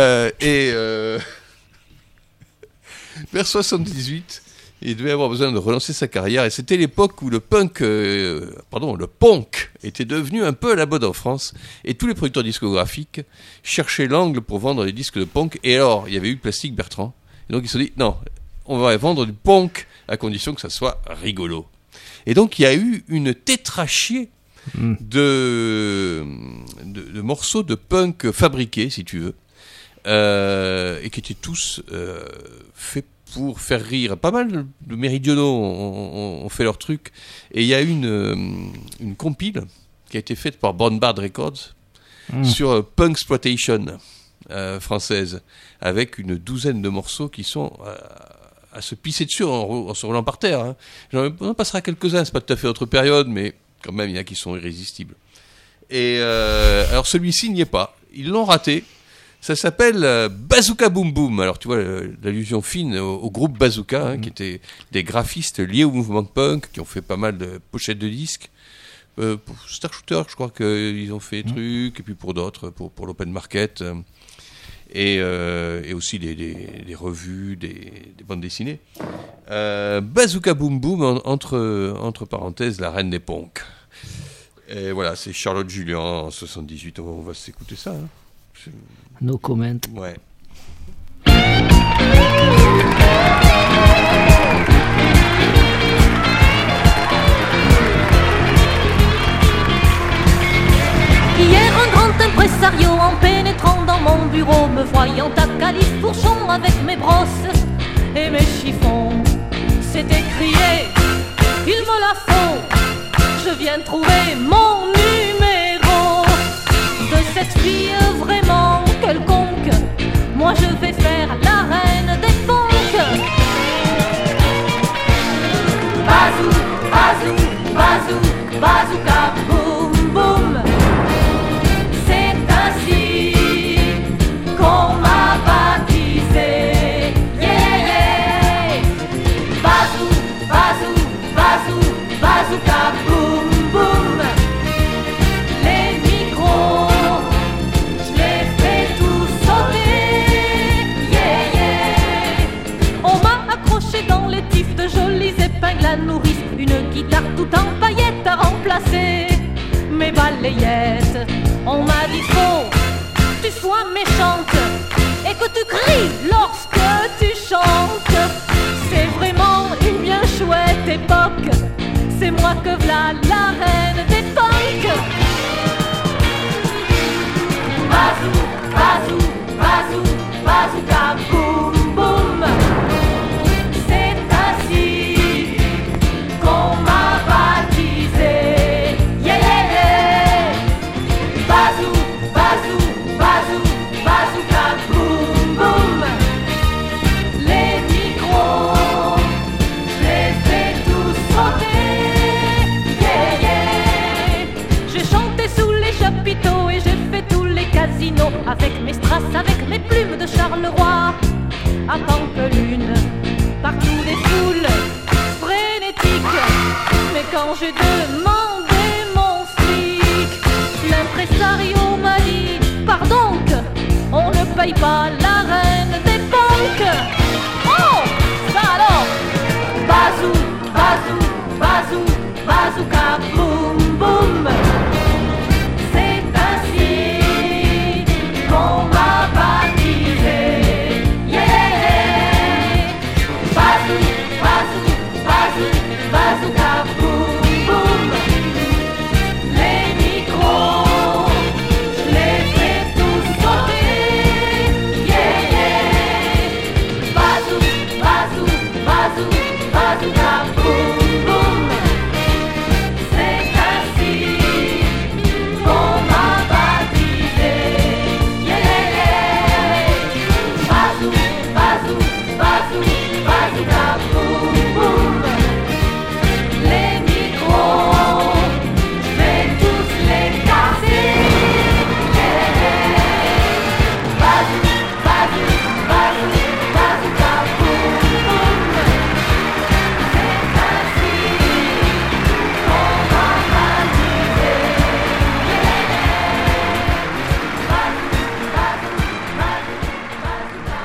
Vers 78, il devait avoir besoin de relancer sa carrière, et c'était l'époque où le punk était devenu un peu à la mode en France, et tous les producteurs discographiques cherchaient l'angle pour vendre des disques de punk, et alors, il y avait eu Plastique Bertrand, et donc ils se sont dit, non, on va vendre du punk à condition que ça soit rigolo. Et donc il y a eu une tétrachie de morceaux de punk fabriqués, si tu veux, et qui étaient tous faits pour faire rire. Pas mal de méridionaux ont fait leur truc, et il y a eu une compile qui a été faite par Brown Bard Records sur Punksploitation française, avec une douzaine de morceaux qui sont à se pisser dessus en se roulant par terre. Hein. On en passera quelques-uns, c'est pas tout à fait autre période, mais quand même il y en a qui sont irrésistibles. Et alors celui-ci n'y est pas, ils l'ont raté. Ça s'appelle Bazooka Boom Boom. Alors tu vois l'allusion fine au groupe Bazooka, hein, qui étaient des graphistes liés au mouvement de punk, qui ont fait pas mal de pochettes de disques. Pour Star Shooter, je crois qu'ils ont fait des trucs, et puis pour d'autres, pour l'Open Market, et aussi des revues, des bandes dessinées. Bazooka Boom Boom, entre parenthèses, la reine des punks. Et voilà, c'est Charlotte Julien en 78. On va s'écouter ça. Hein. No comment. Ouais. Hier, un grand impresario, en pénétrant dans mon bureau, me voyant à califourchon avec mes brosses et mes chiffons, s'est écrié, il me la faut, je viens trouver mon fille vraiment quelconque. Moi je vais faire la reine des funk. Bazou, bazou, bazou, bazooka, boum, boum. C'est ainsi qu'on m'a baptisé. Yeah, yeah. Bazou, bazou, bazou, bazooka, boum, boum. Les micros, je les fais tous sauter. Yeah, yeah. On m'a accroché dans les tifs de jolies épingles à nourrice. Une guitare tout en paillettes à remplacer mes balayettes. On m'a dit faut que tu sois méchante et que tu cries lorsque tu chantes. C'est vraiment une bien chouette époque. C'est moi que v'là la reine des punks. Bazou, bazou, bazou, bazooka, boum, boum. C'est ainsi qu'on m'a baptisé. Yeah, yeah, yeah. Bazou, bazou, bazou, bazooka, boum, boum. Les micros, je les fais tous sauter. Yeah, yeah. J'ai chanté sous les chapiteaux et j'ai fait tous les casinos avec mes strass, avec mes plumes de Charleroi. À Pampelune, partout des foules frénétiques. Mais quand j'ai demandé mon flic, l'impresario m'a dit pardon, on ne paye pas la reine des punks. Oh, ça alors. Bazou, bazou, bazou, bazooka, boum, boum. C'est ainsi qu'on m'a baptisé. Yeah, yeah. Bazou, bazou, bazou, bazooka, boum, boum. Les micros, je les fais tous sauter. Yeah, yeah. Bazou, bazou, bazou, bazooka, boum, boum. C'est ainsi qu'on m'a baptisé. Yeah, yeah. Bazou, bazou, bazou, bazooka, boum, boum. Les micros, je vais tous les casser. Yeah, yeah. Bazou, bazou, bazou, bazooka, boum, boum. C'est ainsi qu'on m'a baptisé. Yeah, yeah. Bazou, bazou, bazou, bazooka,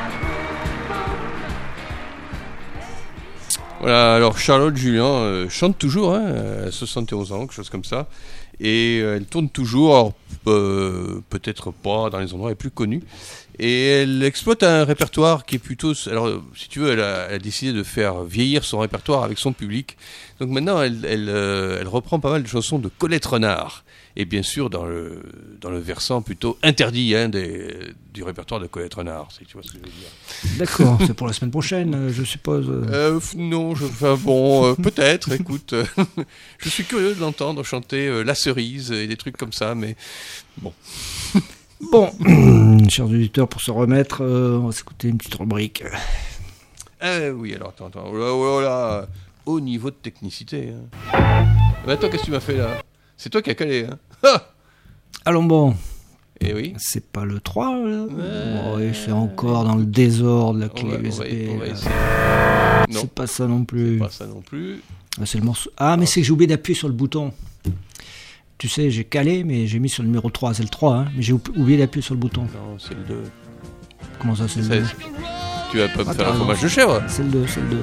boum, boum. Voilà, alors Charlotte Julien chante toujours, hein, à 71 ans, quelque chose comme ça. Et elle tourne toujours, alors, peut-être pas dans les endroits les plus connus. Et elle exploite un répertoire qui est plutôt... Alors, si tu veux, elle a décidé de faire vieillir son répertoire avec son public. Donc maintenant, elle reprend pas mal de chansons de Colette Renard. Et bien sûr, dans le versant plutôt interdit, hein, du répertoire de Colette Renard, si tu vois ce que je veux dire. D'accord, c'est pour la semaine prochaine, je suppose. Non, enfin bon, peut-être, écoute. Je suis curieux de l'entendre chanter La Cerise et des trucs comme ça, mais bon. Bon, chers auditeurs, pour se remettre, on va s'écouter une petite rubrique. Oui, alors attends. Oh là, au niveau de technicité. Hein. Mais attends, qu'est-ce que tu m'as fait là ? C'est toi qui as calé, hein ? Allons bon. Eh oui. C'est pas le 3, là ? Oui, c'est encore dans le désordre de la clé USB. On va essayer. Non. C'est pas ça non plus. Pas ça non plus. C'est le morceau. Ah, mais c'est que j'ai oublié d'appuyer sur le bouton. Tu sais, j'ai calé, mais j'ai mis sur le numéro 3. C'est le 3, hein. Mais j'ai oublié d'appuyer sur le bouton. Non, c'est le 2. Comment ça, c'est le 2 ? Tu vas pas me faire un fromage de chèvre ? C'est le 2, c'est le 2.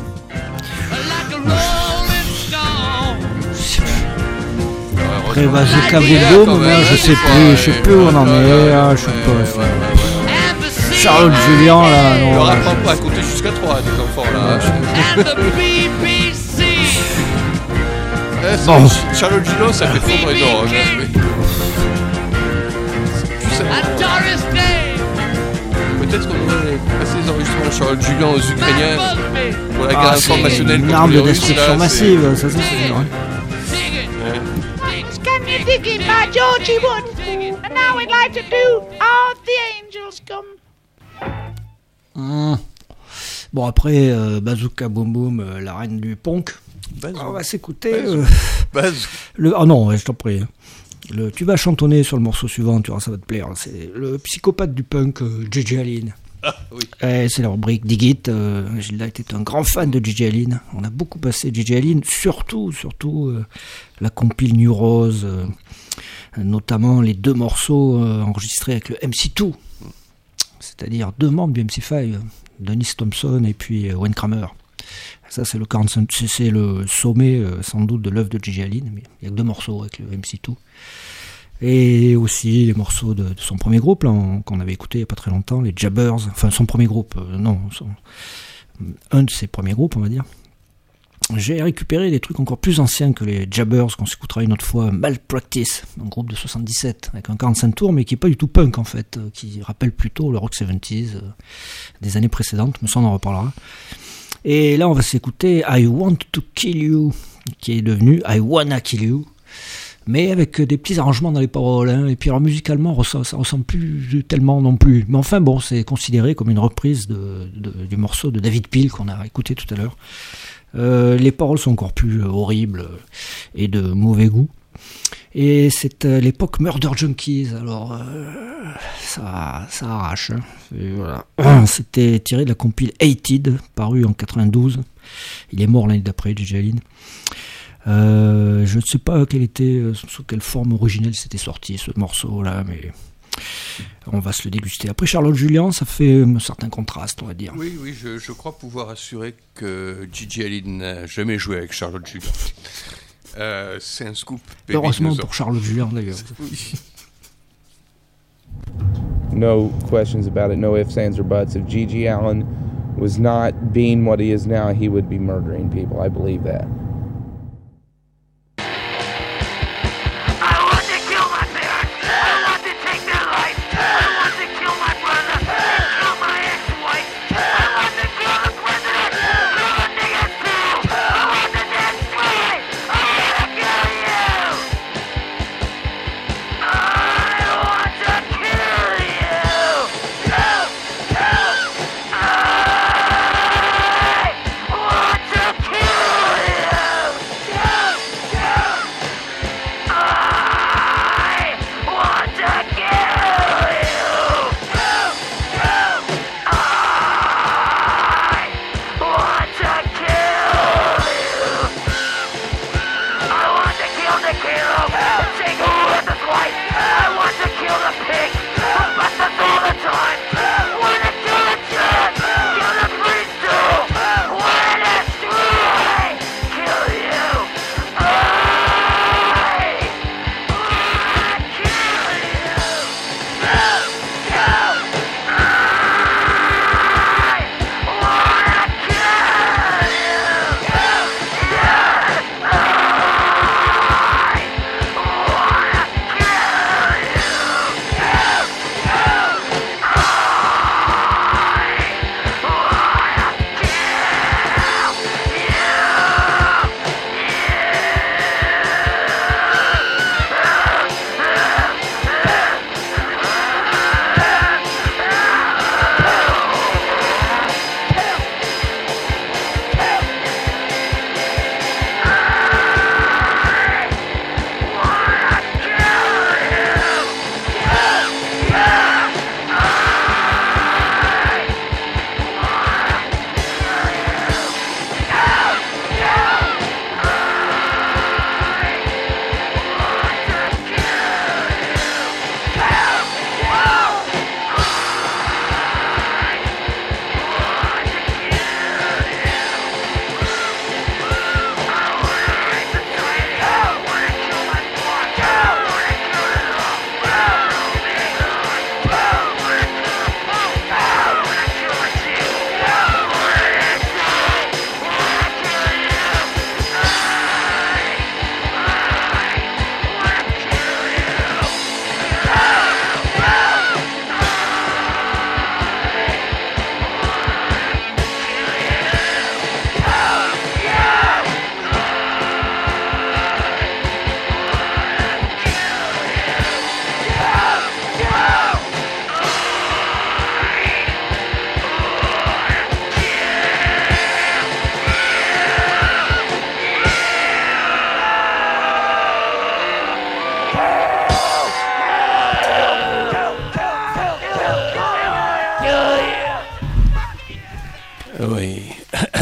Après, Bazooka Boum Boum, moi, je sais plus où on en est. Ah, je sais pas. Charlotte Julien, là. On Non, leur apprend pas à compter jusqu'à 3, des enfants, là. Bon. Charlotte Julien, ça fait fondre les dents. Peut-être qu'on devrait passer les enregistrements de Charlotte Julien aux Ukrainiens pour la guerre informationnelle une contre arme les de Russes. destruction massive, ça c'est sûr. Can you dig it by Georgie Wood? And now we'd like to do All the Angels Come. Bon, après, Bazooka Boom Boom, la reine du punk. On va s'écouter. Oh non, ouais, je t'en prie. Tu vas chantonner sur le morceau suivant, tu vois, ça va te plaire. C'est le psychopathe du punk, J.J. Allin. Ah, oui. C'est la rubrique Dig It. Gilda était un grand fan de J.J. Allin. On a beaucoup passé J.J. Allin, surtout la compile New Rose, notamment les 2 morceaux enregistrés avec le MC2, c'est-à-dire 2 membres du MC5, Dennis Thompson et puis Wayne Kramer. Ça, c'est le sommet sans doute de l'œuvre de J.J. Allin, mais il n'y a que 2 morceaux avec le MC2. Et aussi les morceaux de son premier groupe, là, qu'on avait écouté il n'y a pas très longtemps, les Jabbers, enfin son premier groupe, un de ses premiers groupes, on va dire. J'ai récupéré des trucs encore plus anciens que les Jabbers, qu'on s'écoutera une autre fois, Malpractice, un groupe de 77, avec un 45 tours, mais qui n'est pas du tout punk en fait, qui rappelle plutôt le rock 70s des années précédentes, mais ça on en reparlera. Et là on va s'écouter I Want to Kill You, qui est devenu I Wanna Kill You, mais avec des petits arrangements dans les paroles, hein. Et puis alors musicalement ça ressemble plus tellement non plus, mais enfin bon, c'est considéré comme une reprise du morceau de David Peel qu'on a écouté tout à l'heure. Les paroles sont encore plus horribles et de mauvais goût, et c'est l'époque Murder Junkies, alors ça arrache, hein. Et voilà. C'était tiré de la compile Hated, paru en 92. Il est mort l'année d'après, J.J. Allin. Je ne sais pas sous quelle forme originelle c'était sorti ce morceau là, mais on va se le déguster. Après Charlotte Julien, ça fait un certain contraste, on va dire. Oui, je crois pouvoir assurer que J.J. Allin n'a jamais joué avec Charlotte Julien. C'est un scoop. Heureusement pour Charlotte Julien d'ailleurs. Oui. No questions about it, no ifs, ands, or buts. If J.J. Allin was not being what he is now, he would be murdering people. I believe that. Yeah!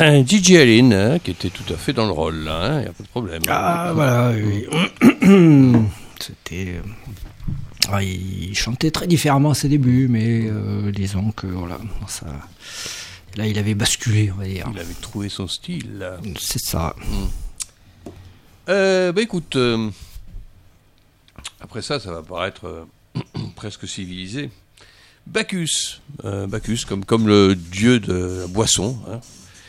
DJ Allen, hein, qui était tout à fait dans le rôle, là, hein, y a pas de problème. Ah, voilà, oui. C'était... il chantait très différemment à ses débuts, mais disons que, voilà, ça... Là, il avait basculé, on va dire. Il avait trouvé son style, là. C'est ça. Écoute, après ça va paraître presque civilisé. Bacchus, comme le dieu de la boisson. Hein.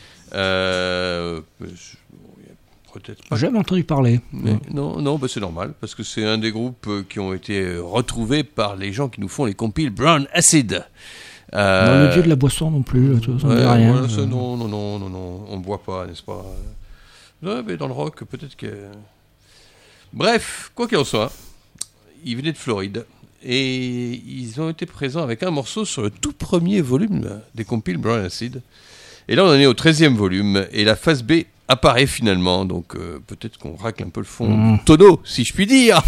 Peut-être pas. J'ai jamais entendu parler. Mais non, c'est normal, parce que c'est un des groupes qui ont été retrouvés par les gens qui nous font les compiles Brown Acid. Le dieu de la boisson non plus, ça ne dit rien. Voilà, non, on ne boit pas, n'est-ce pas? Non, mais dans le rock, peut-être que... Bref, quoi qu'il en soit, ils venaient de Floride, et ils ont été présents avec un morceau sur le tout premier volume des compiles Brown Acid. Et là, on en est au 13e volume, et la phase B apparaît finalement, donc peut-être qu'on racle un peu le fond du tonneau, si je puis dire.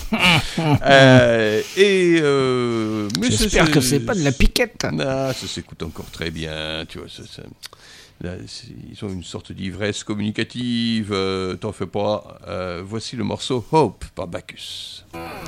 Mais j'espère que c'est pas de la piquette. Ça s'écoute encore très bien, tu vois. Là, ils ont une sorte d'ivresse communicative, t'en fais pas. Voici le morceau Hope par Bacchus.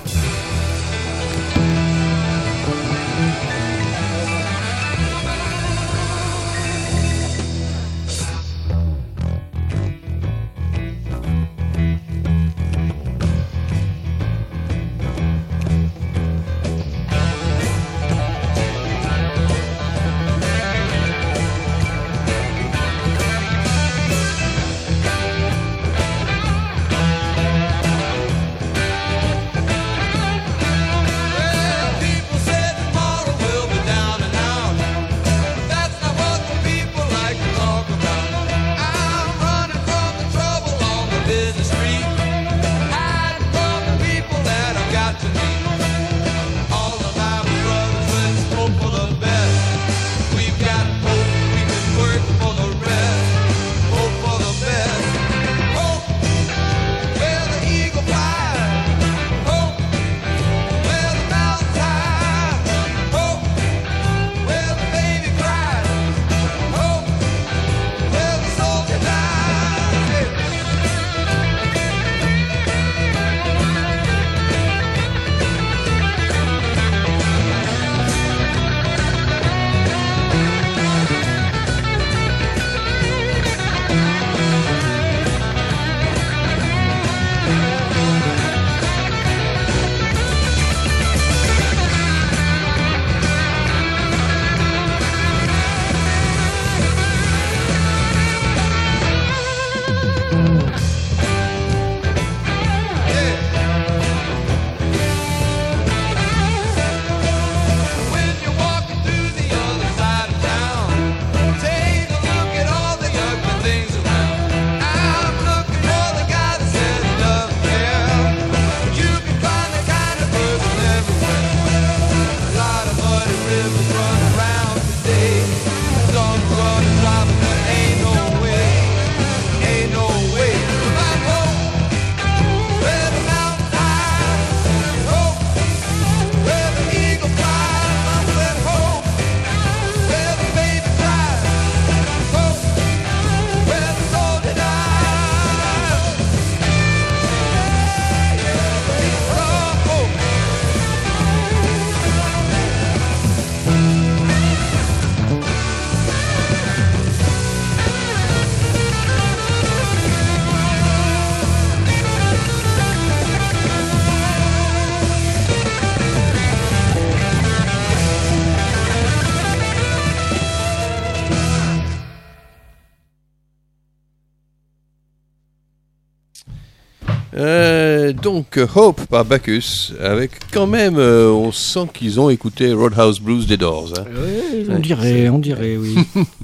Donc Hope par Bacchus, avec quand même, on sent qu'ils ont écouté Roadhouse Blues des Doors. Hein. Oui, on dirait, oui.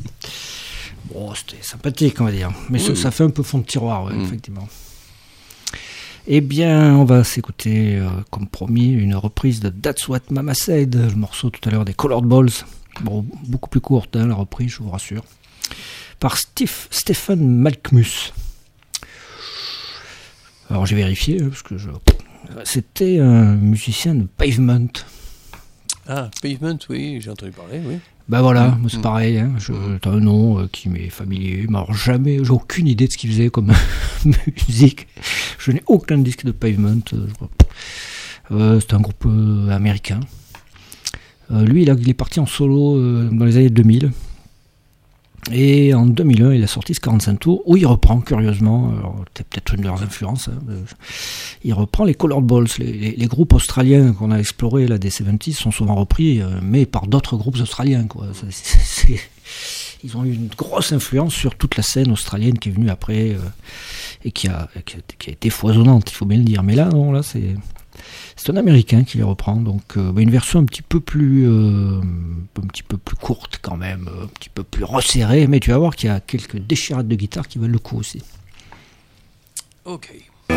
Bon, c'était sympathique, on va dire. Mais oui, ça fait un peu fond de tiroir, ouais, effectivement. Eh bien, on va s'écouter, comme promis, une reprise de That's What Mama Said, le morceau tout à l'heure des Colored Balls. Bon, beaucoup plus courte, hein, la reprise, je vous rassure. Par Stephen Malkmus. Alors j'ai vérifié, parce que c'était un musicien de Pavement. Ah, Pavement, oui, j'ai entendu parler, oui. Ben voilà, c'est pareil, hein, t'as un nom qui m'est familier, mais alors jamais, j'ai aucune idée de ce qu'il faisait comme musique. Je n'ai aucun disque de Pavement. C'est un groupe américain. Lui, il est parti en solo dans les années 2000. Et en 2001, il a sorti ce 45 tours où il reprend curieusement, alors c'est peut-être une de leurs influences, hein, il reprend les Colored Balls, les groupes australiens qu'on a explorés là, des 70s sont souvent repris, mais par d'autres groupes australiens, quoi. Ils ont eu une grosse influence sur toute la scène australienne qui est venue après et qui a été foisonnante, il faut bien le dire. Mais là, non, là c'est un Américain qui les reprend, donc une version un petit peu plus courte quand même, un petit peu plus resserrée, mais tu vas voir qu'il y a quelques déchirades de guitare qui valent le coup aussi. Ok.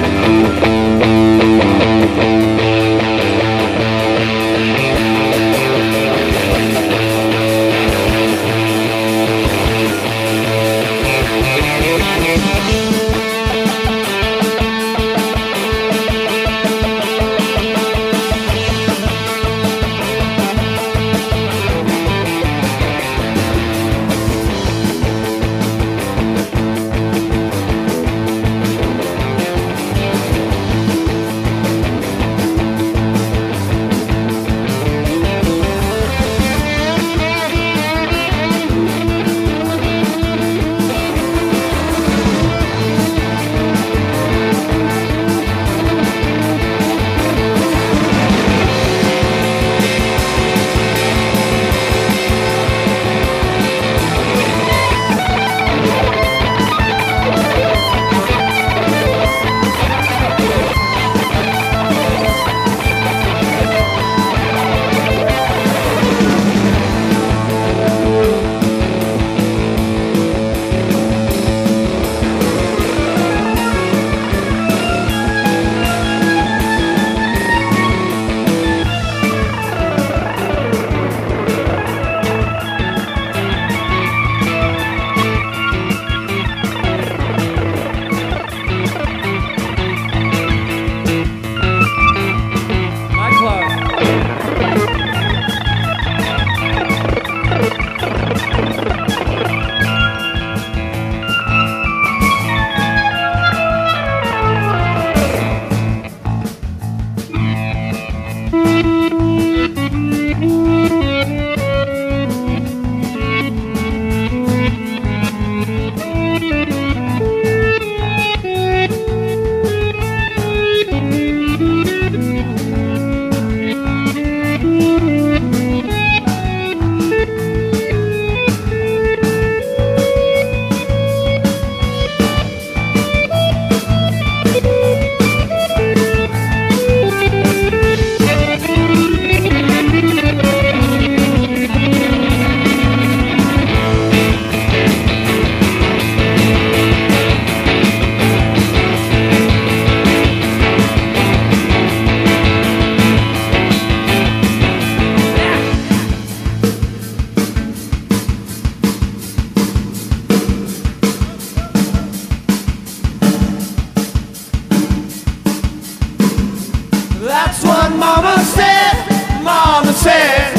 That's what Mama said, Mama said.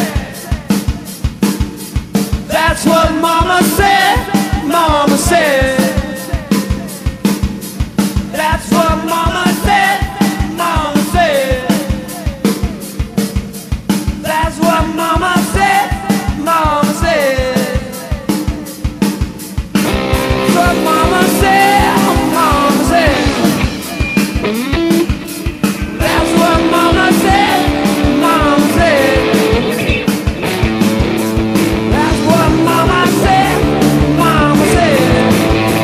That's what Mama said, Mama said. That's what Mama said, Mama said. That's what Mama said, Mama said. That's what Mama said, Mama said. That's what Mama said, Mama said. That's what Mama said, Mama said.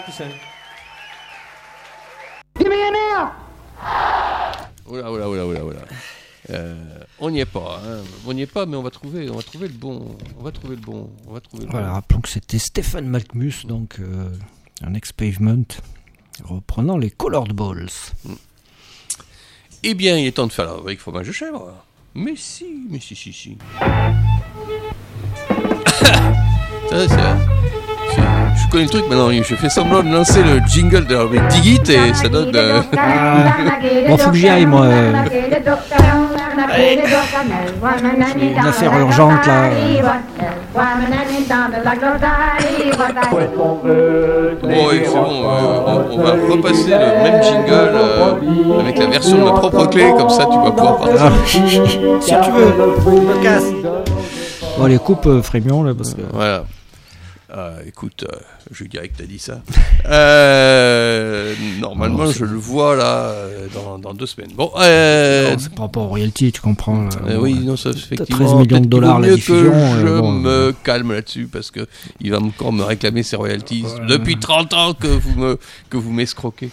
Poussin. Give me an L. Oula. On n'y est pas, hein. On n'y est pas, mais on va trouver le bon. Voilà, rappelons que c'était Stéphane Malkmus, donc un ex-Pavement, reprenant les Colored Balls. Eh bien, il est temps de faire la rubrique fromage de chèvre. Mais si. Ça, je connais le truc maintenant, je fais semblant de lancer le jingle de la rubrique Digit et ça donne... Bon, faut que j'y aille, moi. J'ai une affaire urgente, là. Bon, oui, c'est bon, on va repasser le même jingle avec la version de ma propre clé, comme ça tu vas pouvoir partir. Si tu veux, je me casse. Bon, allez, coupe Frémion, là, parce que... Voilà. Écoute, je dirais que t'as dit ça. Normalement, non, je le vois là dans 2 semaines. Bon, c'est par rapport au royalty, tu comprends. Là, oui, non, ça effectivement. 13 millions de dollars la diffusion. Que je me calme là-dessus parce que il va encore me réclamer ses royalties depuis 30 ans que vous m'escroquez.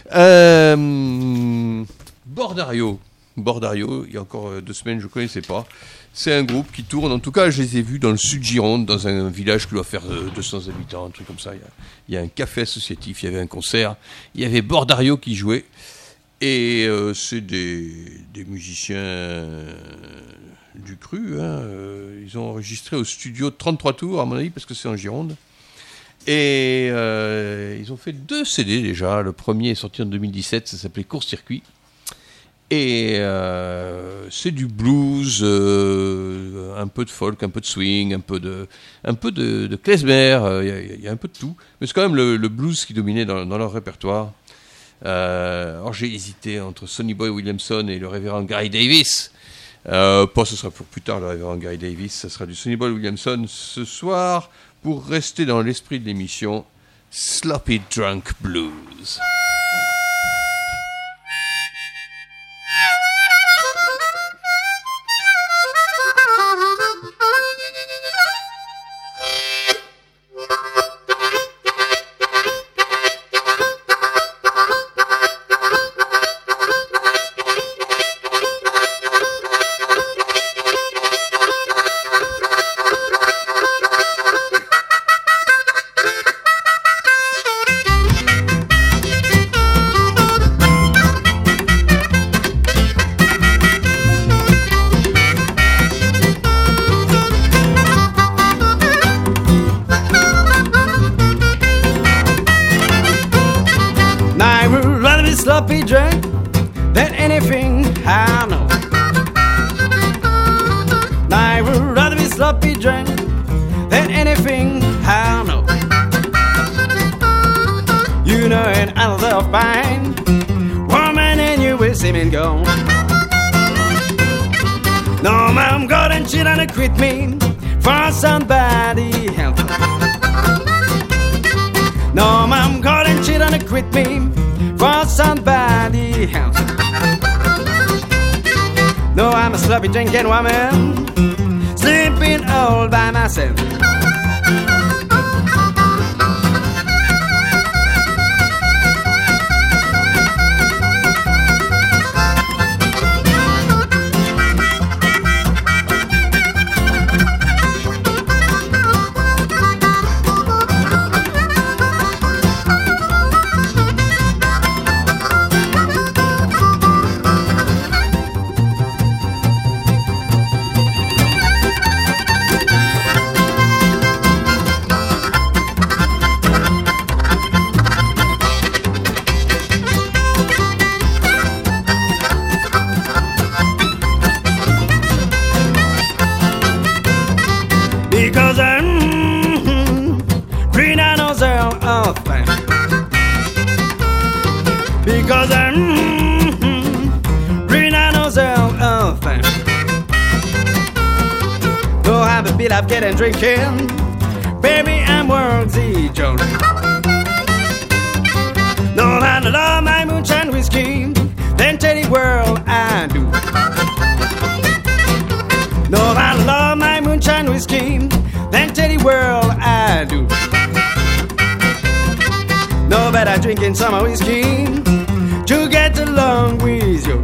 Bordario, il y a encore 2 semaines, je connaissais pas. C'est un groupe qui tourne, en tout cas je les ai vus dans le sud Gironde, dans un village qui doit faire 200 habitants, un truc comme ça. Il y a un café associatif, il y avait un concert, il y avait Bordario qui jouait, et c'est des musiciens du cru, hein. Ils ont enregistré au studio de 33 tours à mon avis, parce que c'est en Gironde. Et ils ont fait 2 CD déjà, le premier est sorti en 2017, ça s'appelait Court-Circuit. Et c'est du blues, un peu de folk, un peu de swing, un peu de klezmer, il y a un peu de tout. Mais c'est quand même le blues qui dominait dans leur répertoire. Alors j'ai hésité entre Sonny Boy Williamson et le révérend Gary Davis. Ce sera pour plus tard, le révérend Gary Davis, ça sera du Sonny Boy Williamson ce soir, pour rester dans l'esprit de l'émission, Sloppy Drunk Blues. Sloppy drunk than anything I know. I would rather be sloppy drunk than anything I know. You know another fine woman and you will see me go. No, I'm gonna cheat and quit me for somebody else. No, I'm gonna cheat and quit me for somebody else. No, I'm a sloppy drinking woman, sleeping all by myself. Because I'm green and nozzle of fame. Because I'm green and nozzle of fame. Though I have a bit of getting drinking, baby, I'm worthy Jones. No, I love my moonshine whiskey, then tell the world I do. No, I love my moonshine whiskey, then tell the world I do. better drinking some whiskey to get along with you.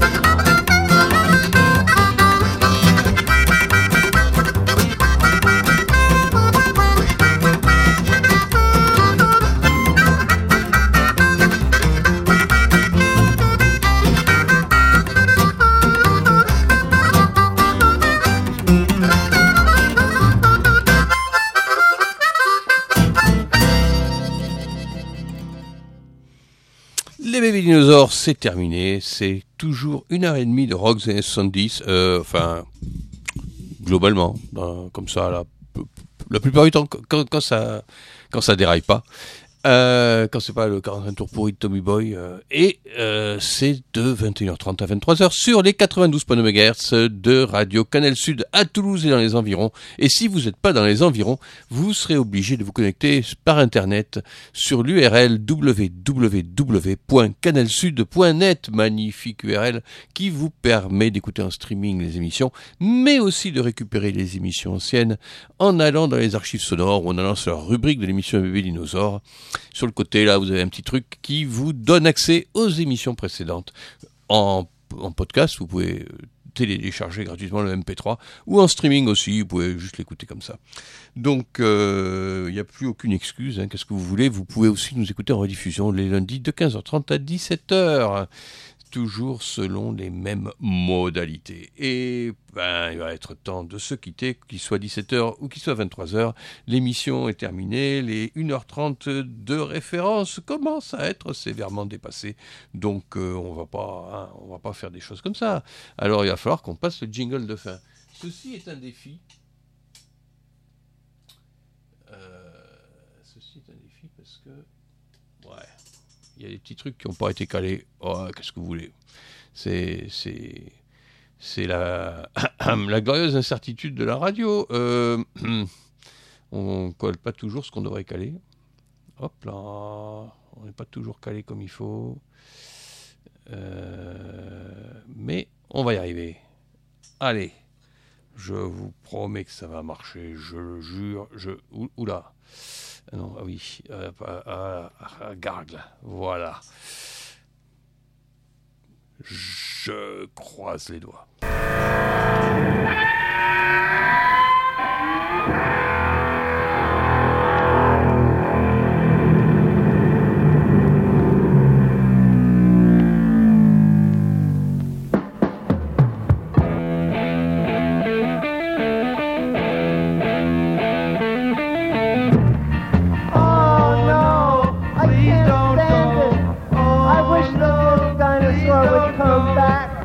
Les bébés dinosaures, c'est terminé. C'est toujours 1h30 de rock des années 70. Enfin, globalement, comme ça, la plupart du temps, quand ça déraille pas. Quand c'est pas le 45 tours pourri de Tommy Boy. C'est de 21h30 à 23h sur les 92.9 MHz de Radio Canal Sud à Toulouse et dans les environs. Et si vous n'êtes pas dans les environs, vous serez obligé de vous connecter par Internet sur l'URL www.canalsud.net. Magnifique URL qui vous permet d'écouter en streaming les émissions, mais aussi de récupérer les émissions anciennes en allant dans les archives sonores ou en allant sur la rubrique de l'émission Bébé Dinosaure. Sur le côté, là, vous avez un petit truc qui vous donne accès aux émissions précédentes. En podcast, vous pouvez télécharger gratuitement le MP3, ou en streaming aussi, vous pouvez juste l'écouter comme ça. Donc, il n'y a plus aucune excuse, hein, qu'est-ce que vous voulez. Vous pouvez aussi nous écouter en rediffusion les lundis de 15h30 à 17h. Toujours selon les mêmes modalités. Et il va être temps de se quitter, qu'il soit 17h ou qu'il soit 23h. L'émission est terminée, les 1h30 de référence commencent à être sévèrement dépassées. Donc on va pas faire des choses comme ça. Alors il va falloir qu'on passe le jingle de fin. Ceci est un défi. Ceci est un défi parce que... Ouais... Il y a des petits trucs qui n'ont pas été calés. Oh, qu'est-ce que vous voulez ? C'est la glorieuse incertitude de la radio. On colle pas toujours ce qu'on devrait caler. Hop là, on n'est pas toujours calé comme il faut. Mais on va y arriver. Allez, je vous promets que ça va marcher. Je le jure. Oula. Non, ah oui, gargle, voilà. Je croise les doigts. Come back.